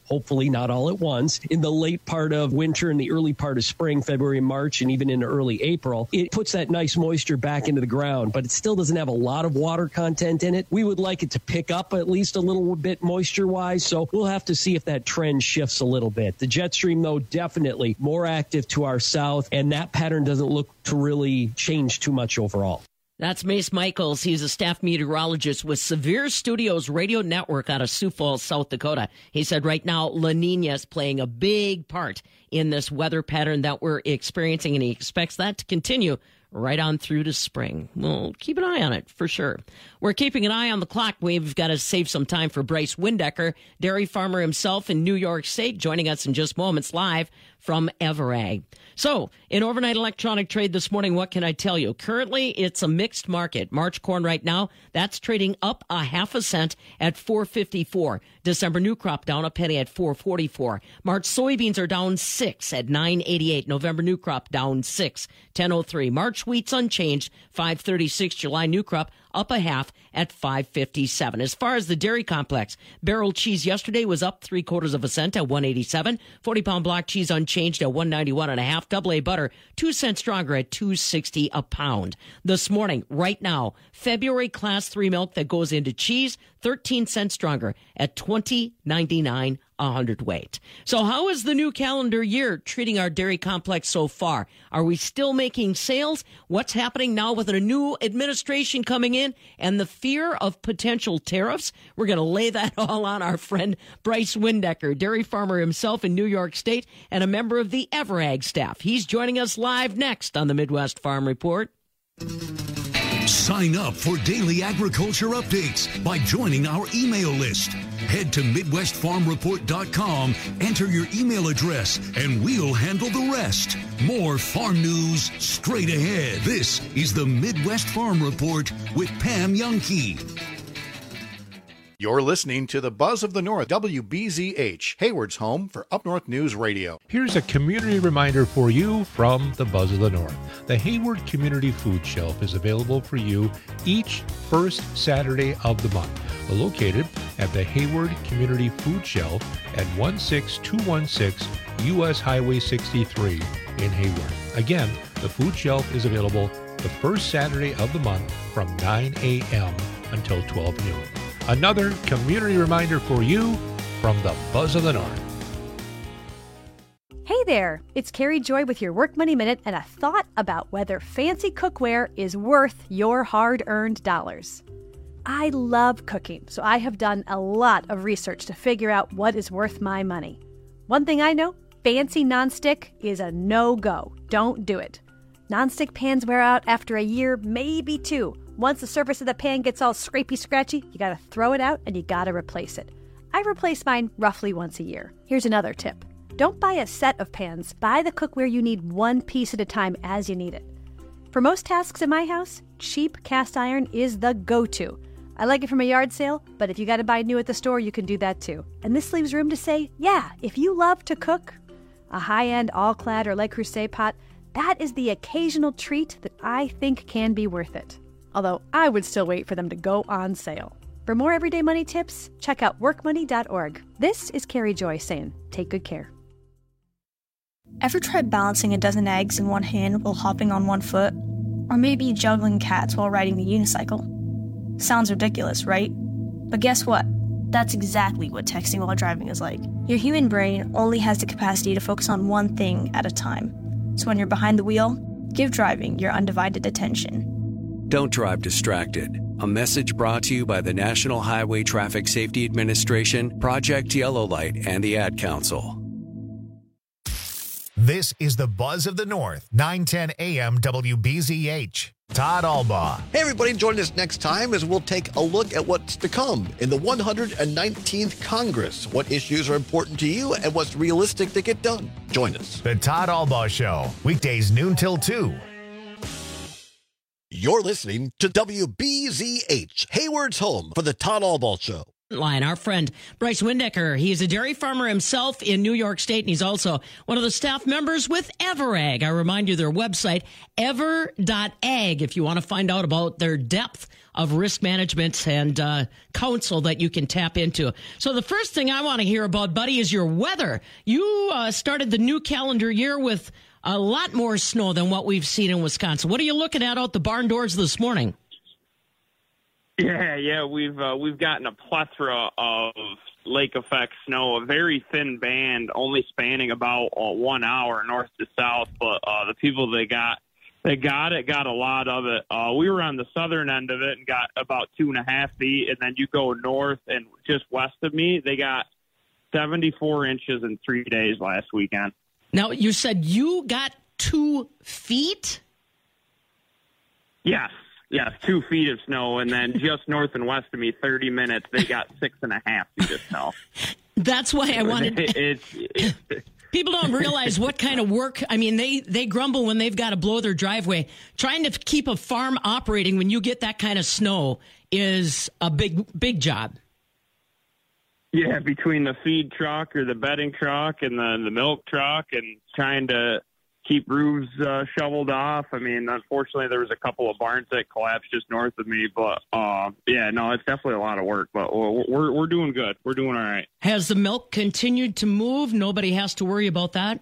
hopefully not all at once, in the late part of winter and the early part of spring, February, March, and even into early April, it puts that nice moisture back into the ground, but it still doesn't have a lot of water content in it. We would like it to pick up at least a little bit moisture-wise, so we'll have to see if that trend shifts a little bit. The jet stream, though, definitely more active to our south, and that pattern doesn't look to really change too much overall. That's Mace Michaels. He's a staff meteorologist with Severe Studios Radio Network out of Sioux Falls, South Dakota. He said right now La Nina is playing a big part in this weather pattern that we're experiencing, and he expects that to continue right on through to spring. We'll keep an eye on it for sure. We're keeping an eye on the clock. We've got to save some time for Bryce Windecker, dairy farmer himself in New York State, joining us in just moments live from Everag. So, in overnight electronic trade this morning, what can I tell you? Currently, it's a mixed market. March corn right now, that's trading up a half a cent at $4.54. December new crop down a penny at $4.44. March soybeans are down 6 at $9.88. November new crop down 6, $10.03. March wheat's unchanged, $5.36. July new crop up a half at $5.57. As far as the dairy complex, barrel cheese yesterday was up 3/4 cent at $1.87. 40-pound block cheese unchanged at $1.91.5. Double A butter 2 cents stronger at $2.60 a pound. This morning, right now, February class 3 milk that goes into cheese 13 cents stronger at $20.99 a hundredweight. So how is the new calendar year treating our dairy complex so far? Are we still making sales? What's happening now with a new administration coming in and the fear of potential tariffs? We're going to lay that all on our friend Bryce Windecker, dairy farmer himself in New York State and a member of the Everag staff. He's joining us live next on the Midwest Farm Report. Sign up for daily agriculture updates by joining our email list. Head to MidwestFarmReport.com, enter your email address, and we'll handle the rest. More farm news straight ahead. This is the Midwest Farm Report with Pam Youngkey. You're listening to the Buzz of the North, WBZH, Hayward's home for Up North News Radio. Here's a community reminder for you from the Buzz of the North. The Hayward Community Food Shelf is available for you each first Saturday of the month. Located at the Hayward Community Food Shelf at 16216 U.S. Highway 63 in Hayward. Again, the food shelf is available the first Saturday of the month from 9 a.m. until 12 noon. Another community reminder for you from the Buzz of the North. Hey there, it's Carrie Joy with your Work Money Minute and a thought about whether fancy cookware is worth your hard-earned dollars. I love cooking, so I have done a lot of research to figure out what is worth my money. One thing I know, fancy nonstick is a no-go. Don't do it. Nonstick pans wear out after a year, maybe 2. Once the surface of the pan gets all scrapey-scratchy, you gotta throw it out and you gotta replace it. I replace mine roughly once a year. Here's another tip. Don't buy a set of pans. Buy the cookware you need one piece at a time as you need it. For most tasks in my house, cheap cast iron is the go-to. I like it from a yard sale, but if you gotta buy new at the store, you can do that too. And this leaves room to say, yeah, if you love to cook, a high-end all-clad or Le Creuset pot, that is the occasional treat that I think can be worth it. Although I would still wait for them to go on sale. For more everyday money tips, check out workmoney.org. This is Carrie Joy saying, take good care. Ever tried balancing a dozen eggs in one hand while hopping on one foot? Or maybe juggling cats while riding a unicycle? Sounds ridiculous, right? But guess what? That's exactly what texting while driving is like. Your human brain only has the capacity to focus on one thing at a time. So when you're behind the wheel, give driving your undivided attention. Don't drive distracted. A message brought to you by the National Highway Traffic Safety Administration, Project Yellow Light, and the Ad Council. This is the Buzz of the North, 910 AM WBZH. Todd Albaugh. Hey, everybody, join us next time as we'll take a look at what's to come in the 119th Congress. What issues are important to you and what's realistic to get done. Join us. The Todd Albaugh Show, weekdays noon till 2. You're listening to WBZH, Hayward's home for the Todd Albaugh Show. line. Our friend Bryce Windecker, he is a dairy farmer himself in New York State, and he's also one of the staff members with EverAg. I remind you, their website, ever.ag, if you want to find out about their depth of risk management and counsel that you can tap into. So the first thing I want to hear about, buddy, is your weather. You started the new calendar year with a lot more snow than what we've seen in Wisconsin. What are you looking at out the barn doors this morning? Yeah, we've gotten a plethora of lake effect snow, a very thin band, only spanning about 1 hour north to south. But the people that got a lot of it. We were on the southern end of it and got about 2.5 feet, and then you go north and just west of me, they got 74 inches in 3 days last weekend. Now, you said you got 2 feet? Yes, 2 feet of snow, and then just north and west of me, 30 minutes, they got 6.5 feet of snow. That's why I wanted... People don't realize what kind of work. I mean, they grumble when they've got to blow their driveway. Trying to keep a farm operating when you get that kind of snow is a big job. Yeah, between the feed truck or the bedding truck and the milk truck and trying to keep roofs shoveled off. I mean, unfortunately, there was a couple of barns that collapsed just north of me. But, it's definitely a lot of work. But we're doing good. We're doing all right. Has the milk continued to move? Nobody has to worry about that?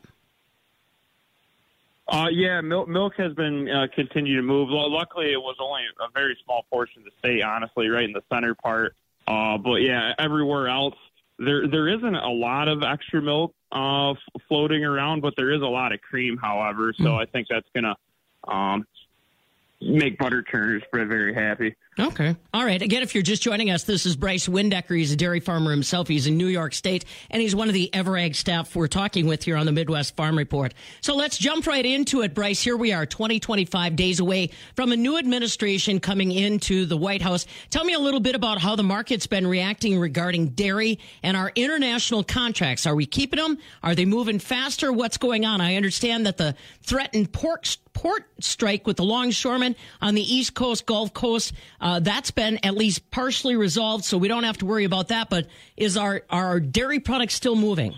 Milk has been continued to move. Luckily, it was only a very small portion of the state, honestly, right in the center part. But, everywhere else, there isn't a lot of extra milk floating around, but there is a lot of cream, however. So I think that's going to make butter churners very happy. Okay. All right. Again, if you're just joining us, this is Bryce Windecker. He's a dairy farmer himself. He's in New York State, and he's one of the EverAg staff we're talking with here on the Midwest Farm Report. So let's jump right into it, Bryce. Here we are, 25 days away from a new administration coming into the White House. Tell me a little bit about how the market's been reacting regarding dairy and our international contracts. Are we keeping them? Are they moving faster? What's going on? I understand that the threatened port strike with the longshoremen on the East Coast, Gulf Coast, that's been at least partially resolved, so we don't have to worry about that. But is our dairy products still moving?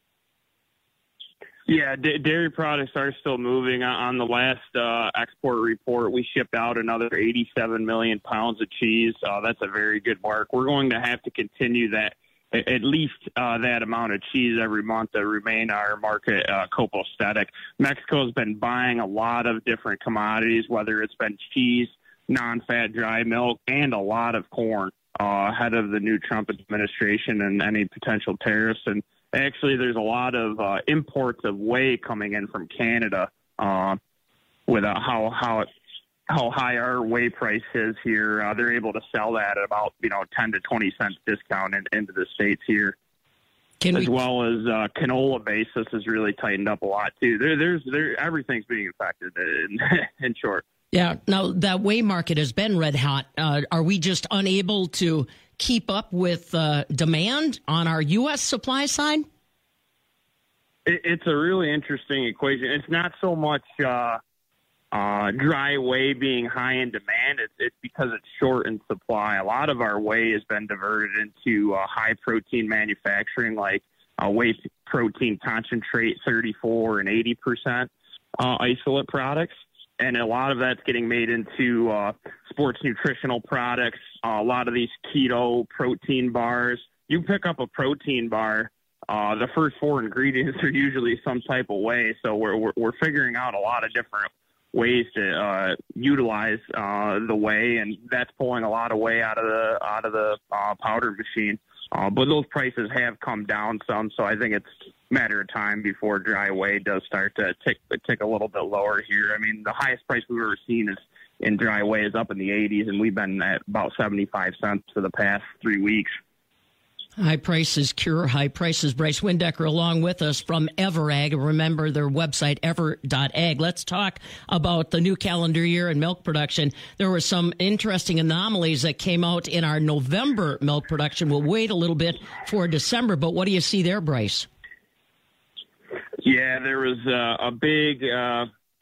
Yeah, dairy products are still moving. On the last export report, we shipped out another 87 million pounds of cheese. That's a very good mark. We're going to have to continue that, at least that amount of cheese every month to remain our market copacetic. Mexico's been buying a lot of different commodities, whether it's been cheese, non-fat dry milk, and a lot of corn ahead of the new Trump administration and any potential tariffs. And actually, there's a lot of imports of whey coming in from Canada with how high our whey price is here. They're able to sell that at about 10 to 20 cents discount into the States here. Well as canola basis has really tightened up a lot too. Everything's being affected in short. Yeah. Now that whey market has been red hot. Are we just unable to keep up with demand on our U.S. supply side? It's a really interesting equation. It's not so much dry whey being high in demand. It's because it's short in supply. A lot of our whey has been diverted into high protein manufacturing, like whey protein concentrate, 34 and 80% isolate products. And a lot of that's getting made into sports nutritional products. A lot of these keto protein bars. You pick up a protein bar, the first 4 ingredients are usually some type of whey. So we're figuring out a lot of different ways to utilize the whey, and that's pulling a lot of whey out of the powder machine. But those prices have come down some, so I think it's a matter of time before dry whey does start to tick a little bit lower here. I mean, the highest price we've ever seen in dry whey is up in the 80s, and we've been at about 75 cents for the past 3 weeks. High prices cure high prices. Bryce Windecker along with us from EverAg. Remember their website, ever.ag. Let's talk about the new calendar year and milk production. There were some interesting anomalies that came out in our November milk production. We'll wait a little bit for December, but what do you see there, Bryce? Yeah, there was a big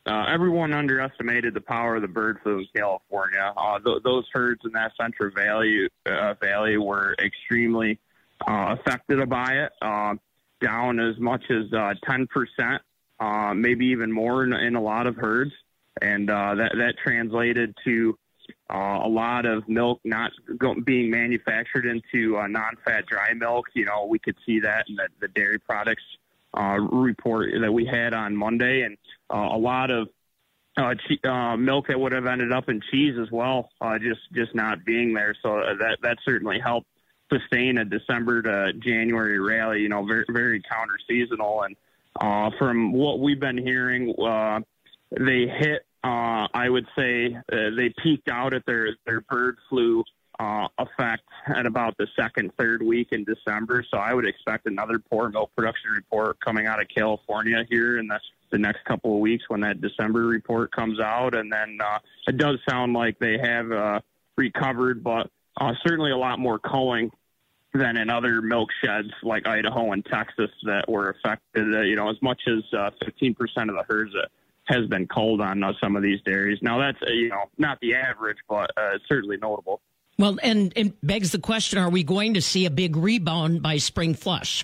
everyone underestimated the power of the bird flu in California. Those herds in that Central Valley were extremely affected by it, down as much as 10%, maybe even more in a lot of herds. And that translated to a lot of milk not being manufactured into non-fat dry milk. We could see that in the dairy products report that we had on Monday, and a lot of milk that would have ended up in cheese as well, just not being there. So that certainly helped sustain a December to January rally, very, very counter seasonal. And from what we've been hearing, they hit, I would say they peaked out at their bird flu effect at about the second, third week in December. So I would expect another poor milk production report coming out of California here in the next couple of weeks when that December report comes out. And then it does sound like they have recovered, but certainly a lot more culling than in other milk sheds like Idaho and Texas that were affected. As much as 15% of the herds that has been culled on some of these dairies. Now that's not the average, but it's certainly notable. Well, and it begs the question, are we going to see a big rebound by spring flush?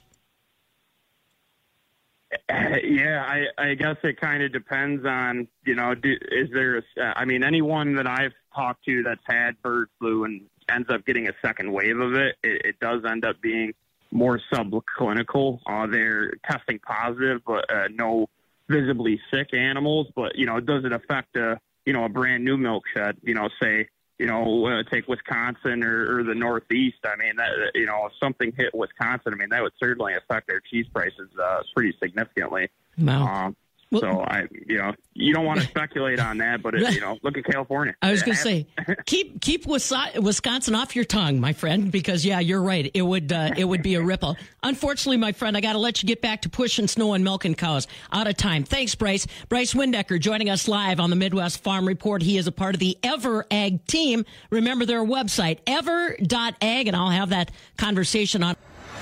Yeah, I guess it kind of depends on, is there anyone that I've talked to that's had bird flu and ends up getting a second wave of it, it does end up being more subclinical. They're testing positive, but no visibly sick animals. But, does it affect a brand new milk shed, say, take Wisconsin or the Northeast? If something hit Wisconsin, that would certainly affect their cheese prices pretty significantly. Wow. So you don't want to speculate on that, but look at California. I was going to say, keep Wisconsin off your tongue, my friend, because you're right. It would be a ripple. Unfortunately, my friend, I got to let you get back to pushing snow and milking cows. Out of time. Thanks, Bryce. Bryce Windecker joining us live on the Midwest Farm Report. He is a part of the Ever Ag team. Remember their website, ever.ag, and I'll have that conversation on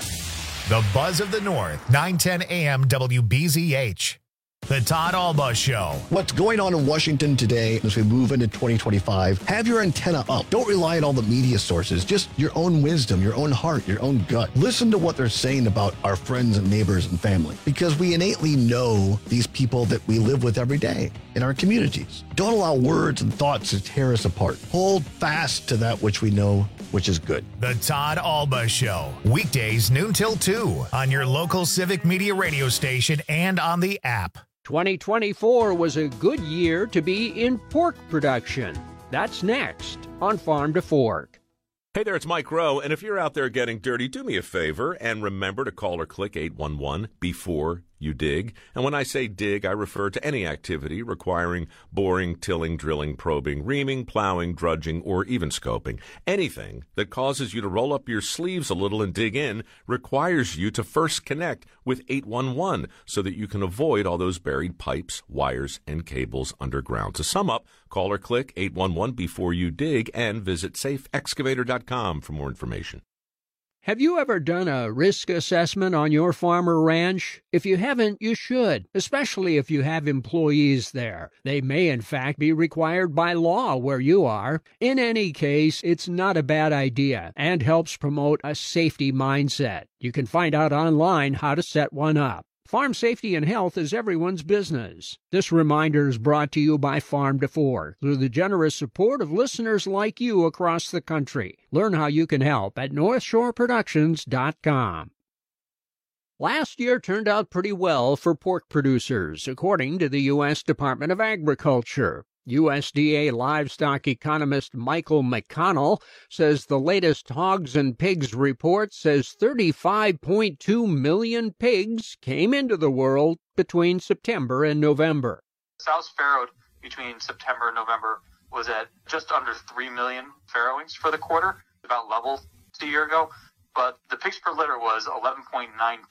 The Buzz of the North, 910 AM WBZH. The Todd Alba Show. What's going on in Washington today as we move into 2025? Have your antenna up. Don't rely on all the media sources. Just your own wisdom, your own heart, your own gut. Listen to what they're saying about our friends and neighbors and family, because we innately know these people that we live with every day in our communities. Don't allow words and thoughts to tear us apart. Hold fast to that which we know, which is good. The Todd Alba Show. Weekdays noon till 2 on your local Civic Media radio station and on the app. 2024 was a good year to be in pork production. That's next on Farm to Fork. Hey there, it's Mike Rowe, and if you're out there getting dirty, do me a favor and remember to call or click 811 before you dig. And when I say dig, I refer to any activity requiring boring, tilling, drilling, probing, reaming, plowing, drudging, or even scoping. Anything that causes you to roll up your sleeves a little and dig in requires you to first connect with 811 so that you can avoid all those buried pipes, wires, and cables underground. To sum up, call or click 811 before you dig and visit safeexcavator.com for more information. Have you ever done a risk assessment on your farm or ranch? If you haven't, you should, especially if you have employees there. They may, in fact, be required by law where you are. In any case, it's not a bad idea and helps promote a safety mindset. You can find out online how to set one up. Farm safety and health is everyone's business. This reminder is brought to you by Farm to Fork through the generous support of listeners like you across the country. Learn how you can help at NorthshoreProductions.com. Last year turned out pretty well for pork producers, according to the U.S. Department of Agriculture. USDA livestock economist Michael McConnell says the latest Hogs and Pigs report says 35.2 million pigs came into the world between September and November. Sows farrowed between September and November was at just under 3 million farrowings for the quarter, about level a year ago. But the pigs per litter was 11.92,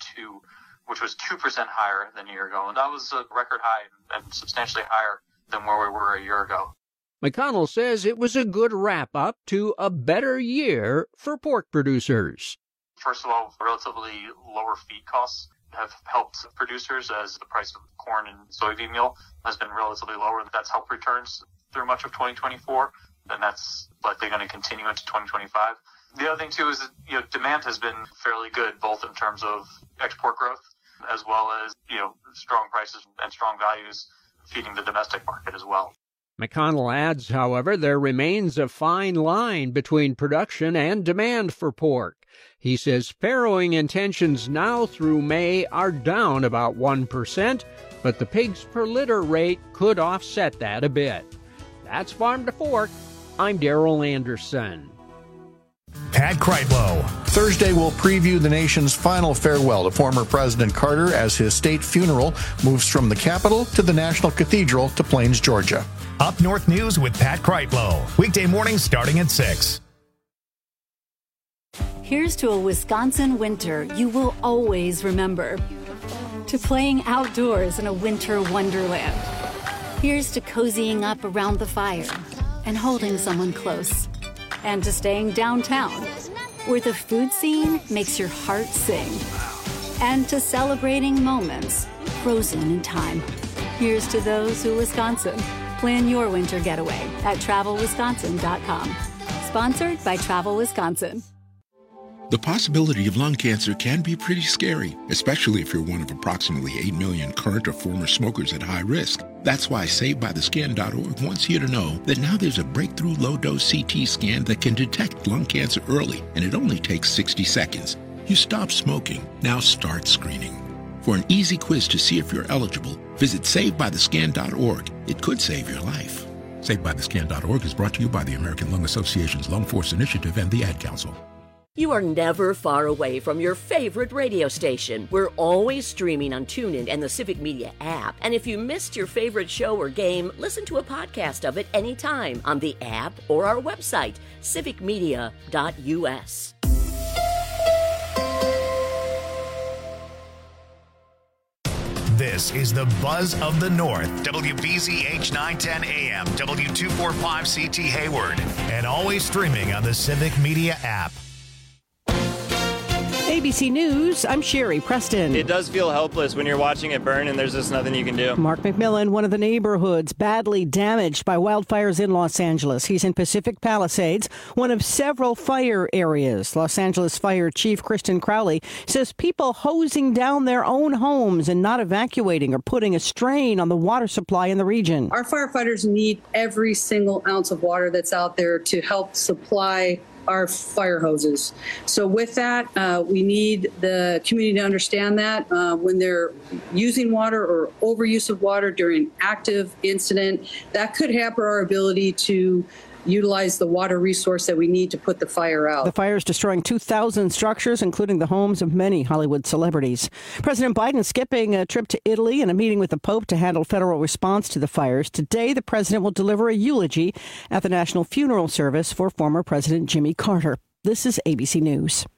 which was 2% higher than a year ago. And that was a record high and substantially higher than where we were a year ago. McConnell says it was a good wrap-up to a better year for pork producers. First of all, relatively lower feed costs have helped producers as the price of corn and soybean meal has been relatively lower. That's helped returns through much of 2024, and that's likely going to continue into 2025. The other thing, too, is that, demand has been fairly good, both in terms of export growth as well as, strong prices and strong values feeding the domestic market as well. McConnell adds, however, there remains a fine line between production and demand for pork. He says farrowing intentions now through May are down about 1%, but the pigs per litter rate could offset that a bit. That's Farm to Fork. I'm Darrell Anderson. Pat Kreitlow. Thursday will preview the nation's final farewell to former President Carter as his state funeral moves from the Capitol to the National Cathedral to Plains, Georgia. Up North News with Pat Kreitlow. Weekday mornings starting at 6. Here's to a Wisconsin winter you will always remember. To playing outdoors in a winter wonderland. Here's to cozying up around the fire and holding someone close. And to staying downtown, where the food scene makes your heart sing. And to celebrating moments frozen in time. Here's to those who Wisconsin. Plan your winter getaway at TravelWisconsin.com. Sponsored by Travel Wisconsin. The possibility of lung cancer can be pretty scary, especially if you're one of approximately 8 million current or former smokers at high risk. That's why SaveByTheScan.org wants you to know that now there's a breakthrough low-dose CT scan that can detect lung cancer early, and it only takes 60 seconds. You stop smoking, now start screening. For an easy quiz to see if you're eligible, visit SaveByTheScan.org. It could save your life. SaveByTheScan.org is brought to you by the American Lung Association's Lung Force Initiative and the Ad Council. You are never far away from your favorite radio station. We're always streaming on TuneIn and the Civic Media app. And if you missed your favorite show or game, listen to a podcast of it anytime on the app or our website, civicmedia.us. This is the Buzz of the North, WBZH 910 AM, W245CT Hayward, and always streaming on the Civic Media app. ABC News, I'm Sherry Preston. It does feel helpless when you're watching it burn and there's just nothing you can do. Mark McMillan, one of the neighborhoods badly damaged by wildfires in Los Angeles. He's in Pacific Palisades, one of several fire areas. Los Angeles Fire Chief Kristen Crowley says people hosing down their own homes and not evacuating are putting a strain on the water supply in the region. Our firefighters need every single ounce of water that's out there to help supply our fire hoses. So with that, we need the community to understand that when they're using water or overuse of water during active incident, that could hamper our ability to utilize the water resource that we need to put the fire out. The fire is destroying 2,000 structures, including the homes of many Hollywood celebrities. President Biden skipping a trip to Italy and a meeting with the Pope to handle federal response to the fires. Today, the president will deliver a eulogy at the National Funeral Service for former President Jimmy Carter. This is ABC News.